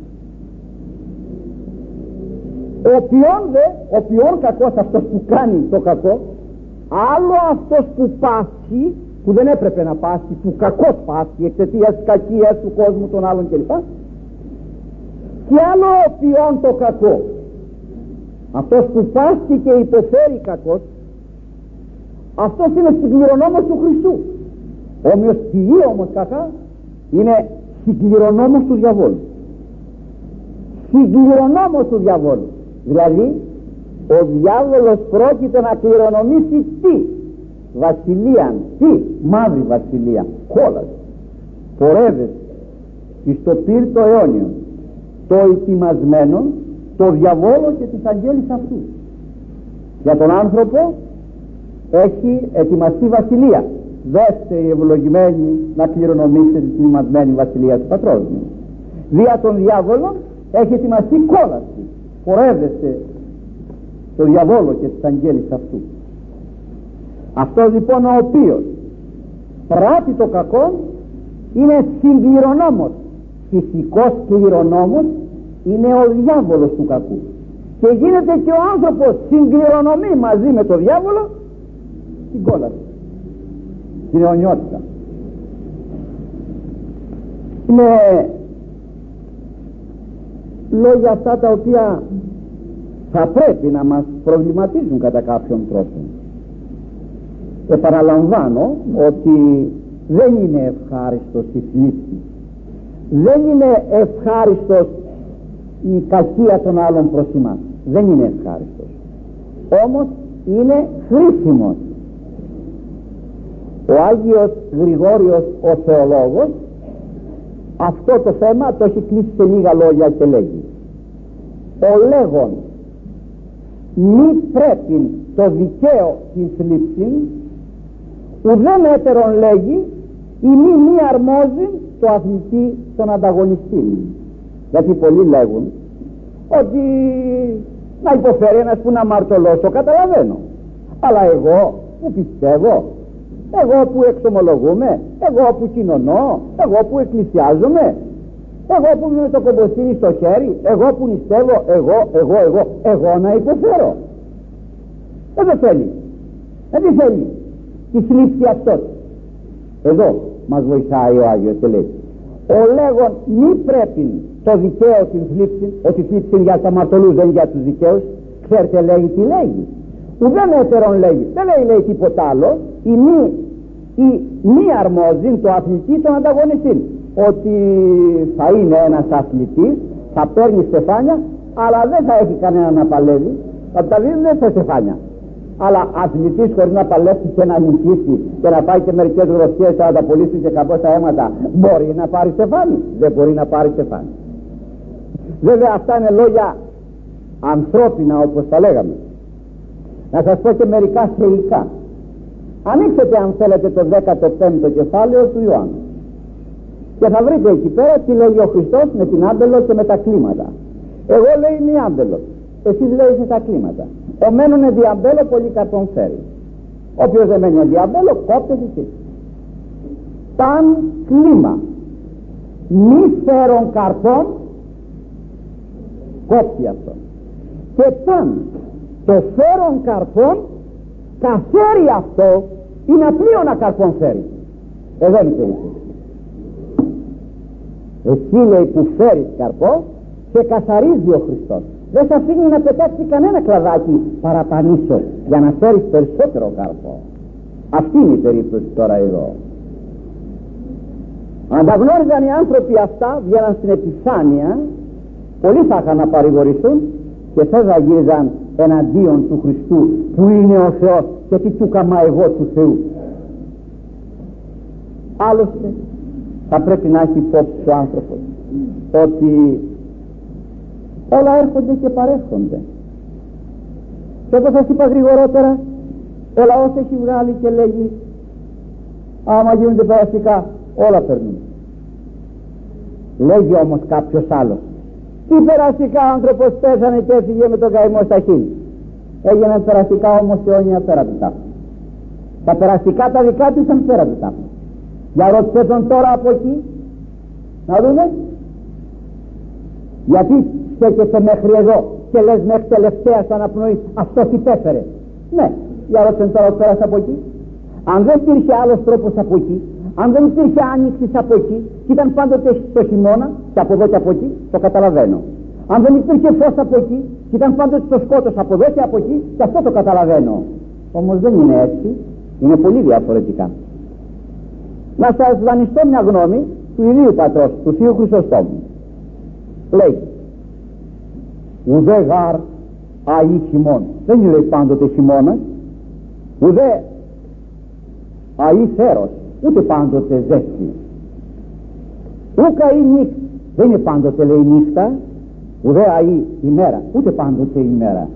Ο ποιον κακός, αυτός που κάνει το κακό, άλλο αυτός που πάσχει, που δεν έπρεπε να πάσχει, που κακός πάσχει εξαιτίας της κακίας του κόσμου των άλλων κλπ. Και άλλο ο ποιον το κακό, αυτός που πάσχει και υποφέρει κακός, αυτός είναι συγκληρονόμος του Χριστού. Όμοιος ποιοι όμως κακά είναι συγκληρονόμος του διαβόλου. Συγκληρονόμος του διαβόλου. Δηλαδή ο διάβολος πρόκειται να κληρονομήσει τι? Βασιλείαν. Τι? Μαύρη βασιλεία. Κόλαση. Πορεύεται εις το πύρ το αιώνιο, το ετοιμασμένο, το διαβόλο και τις αγγέλης αυτού. Για τον άνθρωπο έχει ετοιμαστεί βασιλεία. Δέστε οι ευλογημένοι να κληρονομήσετε την ετοιμασμένη βασιλεία του πατρός μου. Δια των διάβολων έχει ετοιμαστεί κόλαση. Πορεύεστε το διαβόλο και τις αγγέλης αυτού. Αυτός λοιπόν ο οποίος πράττει το κακό είναι συγκληρονόμος. Φυσικός κληρονόμος είναι ο διάβολος του κακού. Και γίνεται και ο άνθρωπος συγκληρονομεί μαζί με το διάβολο την κόλαση, την αιωνιότητα. Είναι λόγια αυτά τα οποία θα πρέπει να μας προβληματίζουν κατά κάποιον τρόπο. Επαναλαμβάνω ότι δεν είναι ευχάριστος η θλίψη, δεν είναι ευχάριστος η κακία των άλλων προς εμάς, δεν είναι ευχάριστος, όμως είναι χρήσιμος. Ο Άγιος Γρηγόριος ο θεολόγος αυτό το θέμα το έχει κλείσει σε λίγα λόγια και λέγει: ο λέγον μη πρέπει το δικαίο την θλίψη, ουδέν έτερον λέγει ή μη αρμόζει το αθλητή τον ανταγωνιστή. Γιατί πολλοί λέγουν ότι να υποφέρει ένας που να αμαρτωλώσω, καταλαβαίνω, αλλά εγώ που πιστεύω, εγώ που εξομολογούμε, εγώ που κοινωνώ, εγώ που εκκλησιάζομαι, εγώ που είμαι με το κομποστήρι στο χέρι, εγώ που νηστεύω, εγώ να υποφέρω. Δεν θέλει. Δεν θέλει τη θλίψη αυτός. Εδώ μας βοηθάει ο Άγιος και λέει: ο λέγον μη πρέπει το δικαίο την θλίψη, ότι θλίψη είναι για τους αμαρτωλούς, δεν για τους δικαίους. Ξέρετε λέγει τι λέγει? Ουδέν έτερον λέγει, δεν λέει τίποτα άλλο. Η μη αρμόζει το αθλητή τον ανταγωνιστή. ότι θα είναι ένας αθλητής, θα παίρνει στεφάνια, αλλά δεν θα έχει κανένα να παλεύει, θα τα δίνουν στα στεφάνια. Αλλά αθλητής χωρίς να παλέψει και να νικήσει και να πάει και μερικές γροθιές και να τα πουλήσει και καμπόσα αίματα, μπορεί να πάρει στεφάνι? Δεν μπορεί να πάρει στεφάνι. Βέβαια αυτά είναι λόγια ανθρώπινα, όπως τα λέγαμε. Να σας πω και μερικά θεϊκά. Ανοίξτε αν θέλετε το 15ο κεφάλαιο του Ιωάννου και θα βρείτε εκεί πέρα τι λέγει ο Χριστός με την άμπελο και με τα κλίματα. Εγώ λέει μη άμπελος, εσείς λέει σε τα κλίματα. Ο μένουν διαμπέλο πολύ καρπόν φέρει. Όποιος δεν μένει διαμπέλο κόπτεται εκεί. Παν κλίμα μη φέρον καρπόν κόπτει αυτό. Και παν το φέρον καρπόν καθαίρει αυτό, είναι απλήωνα καρπόν φέρει. Εδώ είναι η περίπτωση. Εσύ λέει που φέρεις καρπό, σε καθαρίζει ο Χριστός. Δεν σε αφήνει να πετάξει κανένα κλαδάκι παραπανήσω για να φέρεις περισσότερο καρπό. Αυτή είναι η περίπτωση τώρα εδώ. Αν τα γνώριζαν οι άνθρωποι αυτά, βγαίναν στην επιφάνεια, πολλοί θα είχαν να παρηγορηθούν και θα γύριζαν εναντίον του Χριστού που είναι ο Θεός και τι του καμά εγώ του Θεού. Άλλωστε θα πρέπει να έχει υπόψη ο άνθρωπος ότι όλα έρχονται και παρέχονται. Και όπως σας είπα γρηγορότερα, ο λαός έχει βγάλει και λέγει άμα γίνονται περαστικά όλα περνούν. Λέγει όμως κάποιος άλλος, τι περαστικά, ο άνθρωπος πέθανε και έφυγε με τον καημό στα χείλη. Έγιναν περαστικά όμως αιώνια πέρα του τάφου. Τα περαστικά τα δικά του ήταν πέρα του τάφου. Για ρώτησε τον τώρα από εκεί να δούμε. Γιατί στέκεσαι μέχρι εδώ και λες μέχρι τελευταία σου αναπνοή αυτός υπέφερε? Ναι, για ρώτησε τώρα που πέρασε από εκεί. Αν δεν υπήρχε άλλος τρόπος από εκεί, αν δεν υπήρχε άνοιξη από εκεί και ήταν πάντοτε το χειμώνα και από εδώ και από εκεί, το καταλαβαίνω. Αν δεν υπήρχε φως από εκεί και ήταν πάντοτε το σκότος από εδώ και από εκεί, και αυτό το καταλαβαίνω. Όμως δεν είναι έτσι, είναι πολύ διαφορετικά. Να σας δανειστώ μια γνώμη του ιδίου πατρός, του Θείου Χρυσοστόμου. Λέει, ουδέ γάρ αή χειμών. Δεν λέει πάντοτε χειμώνας, ουδέ αή θέρος, ούτε πάντοτε ζέστη. Ούκα η νύχτα, δεν είναι πάντοτε λέει νύχτα, ουδέ αή ημέρα, ούτε πάντοτε ημέρα.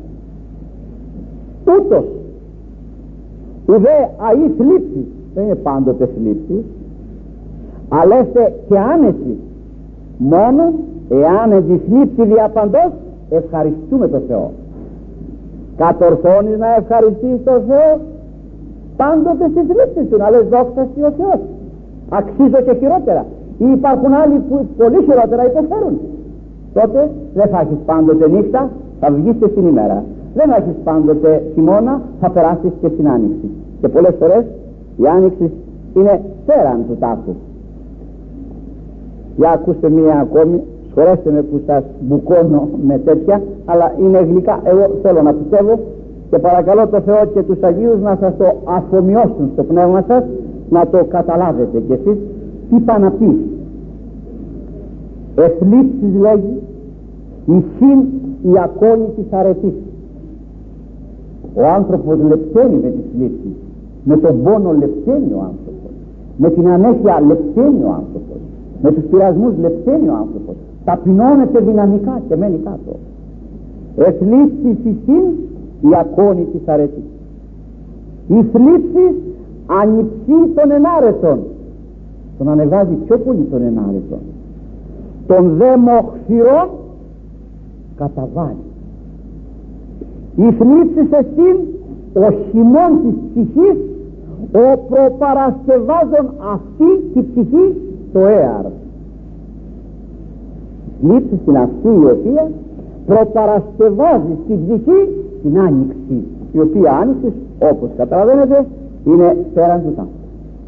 Ούτως ουδέ αή θλίψη, δεν είναι πάντοτε θλίψη, αλλά έστε και άνεση, μόνο εάν εν τη θλίψη διαπαντός ευχαριστούμε τον Θεό. Κατορθώνεις να ευχαριστείς τον Θεό πάντοτε στις θλίψεις του, να λες δόξα στη ο Θεός, αξίζω και χειρότερα, ή υπάρχουν άλλοι που πολύ χειρότερα υποφέρουν. Τότε δεν θα έχεις πάντοτε νύχτα, θα βγεις και στην ημέρα. Δεν θα έχεις πάντοτε χειμώνα, θα περάσεις και στην άνοιξη. Και πολλές φορές η άνοιξη είναι πέραν του τάφου. Για ακούστε μία ακόμη, σχολέστε με που σας μπουκώνω με τέτοια, αλλά είναι γλυκά. Εγώ θέλω να πιστεύω και παρακαλώ το Θεό και τους Αγίους να σας το αφομοιώσουν στο πνεύμα σας, να το καταλάβετε κι εσείς τι πάει να πει. Εθλίψεις λέγει ισύν η ακόνη της αρετής. Ο άνθρωπος λεπταίνει με τις θλίψεις, με τον πόνο λεπταίνει ο άνθρωπος, με την ανέχεια λεπταίνει ο άνθρωπος, με τους πειρασμούς λεπταίνει ο άνθρωπος, ταπεινώνεται δυναμικά και μένει κάτω. Εθλίψεις ισύν η ακόνη της αρετής. Οι θλίψεις ανυψεί τον ενάρετον, τον ανεβάζει πιο πολύ τον ενάρετον, τον δε μοχθηρόν καταβάλει. Οι θλίψεις εστίν ο χειμών της ψυχής, ο προπαρασκευάζον αυτή τη ψυχή το έαρ. Η θλίψη στην αυτή η οποία προπαρασκευάζει στην ψυχή την άνοιξη, η οποία άνοιξη όπως καταλαβαίνετε είναι πέραν του τάφου.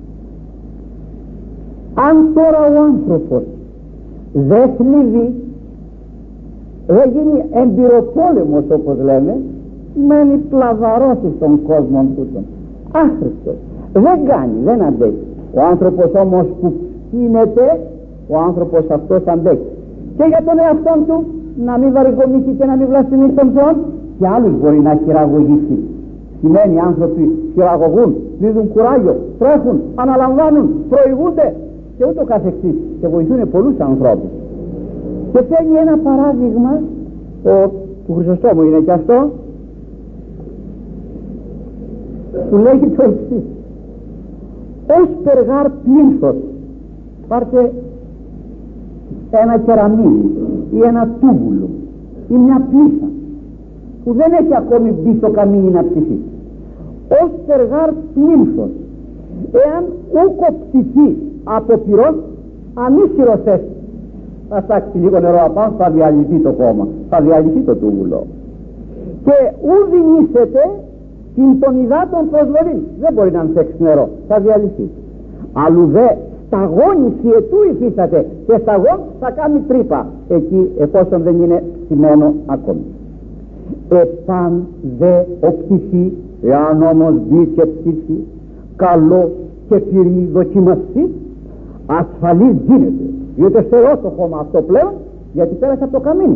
Αν τώρα ο άνθρωπος δεν θλίβει, δεν γίνει εμπειροπόλεμος όπως λέμε, μένει πλαβαρός στον κόσμο τούτον, άχρηστος, δεν κάνει, δεν αντέχει. Ο άνθρωπος όμως που ψήνεται ο άνθρωπος αυτός αντέχει και για τον εαυτόν του να μην βαρυγομίσει και να μην βλασφημίσει τον Θεό, και άλλους μπορεί να χειραγωγήσει. Σημαίνει άνθρωποι χειραγωγούν, δίδουν κουράγιο, τρέχουν, αναλαμβάνουν, προηγούνται και ούτω καθεξής και βοηθούν πολλούς ανθρώπους. Και παίρνει ένα παράδειγμα του Χρυσοστόμου, είναι και αυτό, που λέγει το εξής: ως περγάρ πλήθος. Πάρτε ένα κεραμίδι ή ένα τούβουλο ή μια πλήθα που δεν έχει ακόμη μπει στο καμίνι να ψηθεί. Ως περγάρ πλήθος, εάν ούκο ψηθεί από πυρός, ανίσχυρος θέσει, θα στάξει λίγο νερό απάνω, θα διαλυθεί το κόμμα, θα διαλυθεί το τούβουλο. Και ου δινήσετε την των υδάτων προσβολή, δεν μπορεί να ανθέξει νερό, θα διαλυθεί. Αλλού δε σταγόνιση ετού υφίσταται, και σταγόν θα κάνει τρύπα εκεί εφόσον δεν είναι ψημένο ακόμη. Επάν δε οπτηθεί, εάν όμως μπει και ψήσει, καλό και πυρή δοκιμαστεί, ασφαλής γίνεται, διότι στερεό το χώμα αυτό πλέον, γιατί πέρασε από το καμίνι.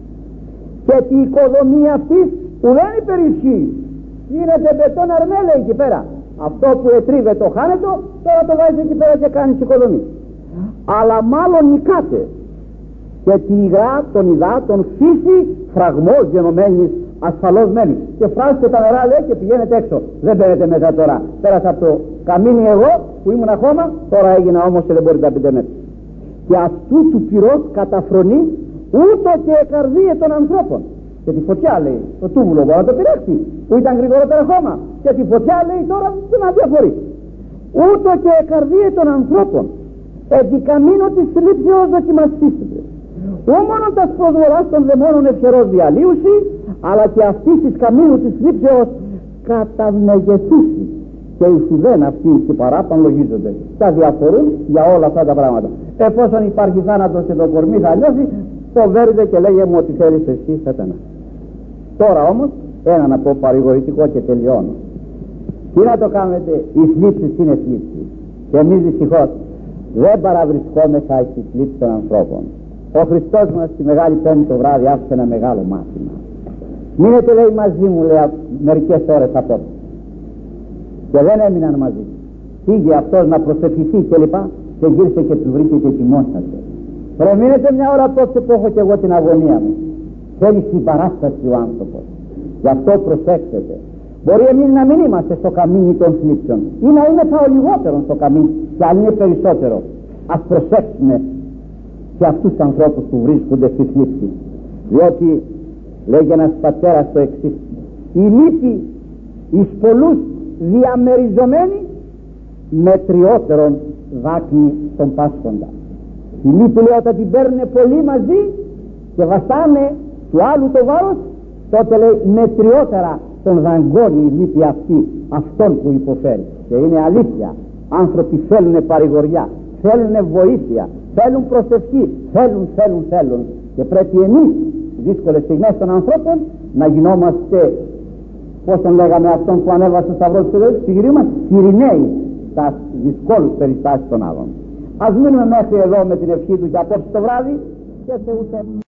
Και η οικοδομία αυτή που δεν υπερισχύει, γίνεται μπετόν αρμέλε εκεί πέρα. Αυτό που ετρίβεται το χάνετο, τώρα το βάζει εκεί πέρα και κάνει οικοδομή. Αλλά μάλλον νικάται. Και τη υγρά των υδάτων φύση φραγμός γενομένης ασφαλώς μένει. Και φράζεται τα νερά, λέει, και πηγαίνετε έξω. Δεν μπαίνετε μέσα τώρα. Πέρασα από το καμίνι εγώ που ήμουν ακόμα, τώρα έγινα όμως και δεν μπορείτε να μπείτε μέσα. Και αυτού του πυρός καταφρονεί ούτω και εκαρδίε των ανθρώπων. Και τη φωτιά, λέει, το τούβουλο μπορεί να το πειράξει, που ήταν γρηγορότερα χώμα. Και τη φωτιά, λέει, τώρα δεν να διαφορεί. Ούτω και εκαρδίε των ανθρώπων, επικαμίνω της θλίψεως δοκιμαστήσετε. Ού μόνο τα προσβολάς των δαιμόνων ευχερός διαλύουση, αλλά και αυτή της καμίνου της θλίψεως καταμεγεθούσει. Και οι ουδέν αυτοί και παράπαν λογίζονται. Τα διαφορούν για όλα αυτά τα πράγματα. Εφόσον υπάρχει θάνατος και το κορμί θα λιώσει, το βέρδε και λέγε μου ότι θέλεις εσύ σατανά. Τώρα όμως ένα να πω παρηγορητικό και τελειώνω. Τι να το κάνετε, οι θλίψεις είναι θλίψεις. Και εμείς δυστυχώς δεν παραβρισκόμεθα στη θλίψη των ανθρώπων. Ο Χριστός μας τη Μεγάλη Πέμπτη το βράδυ άφησε ένα μεγάλο μάθημα. Μείνετε, λέει, μαζί μου, λέει, μερικές ώρες απόψε. Και δεν έμειναν μαζί. Πήγε αυτός να προσευχηθεί κλπ. Και γύρισε και του βρήκε και κοιμόσατε. Προμείνετε μια ώρα απόψε που έχω και εγώ την αγωνία μου. Θέλει συμπαράσταση ο άνθρωπος. Γι' αυτό προσέξτε. Μπορεί εμείς να μην είμαστε στο καμίνι των θλίψεων ή να είναι θα ο λιγότερο στο καμίνι, και αν είναι περισσότερο. Ας προσέξουμε και αυτούς τους ανθρώπους που βρίσκονται στη θλίψη. Διότι λέγει ένας πατέρας το εξής: η λύπη εις πολλούς διαμεριζομένη μετριότερον δάκνη στον πάσχοντα. Η λύπη, λέει, όταν την παίρνουν πολύ μαζί και βαστάνε του άλλου το βάρος, τότε, λέει, μετριότερα τον δαγκώνει η λύπη αυτή αυτόν που υποφέρει. Και είναι αλήθεια, άνθρωποι θέλουν παρηγοριά, θέλουν βοήθεια, θέλουν προσευχή, θέλουν, και πρέπει εμείς δύσκολες στιγμές των ανθρώπων να γινόμαστε, πώς τον λέγαμε αυτόν που ανέβασε στο σταυρό του Κυρίου μας, ειρηναίοι στα δυσκόλους περιστάσεις των άλλων. Ας μείνουμε μέχρι εδώ με την ευχή του και απόψε το βράδυ και σε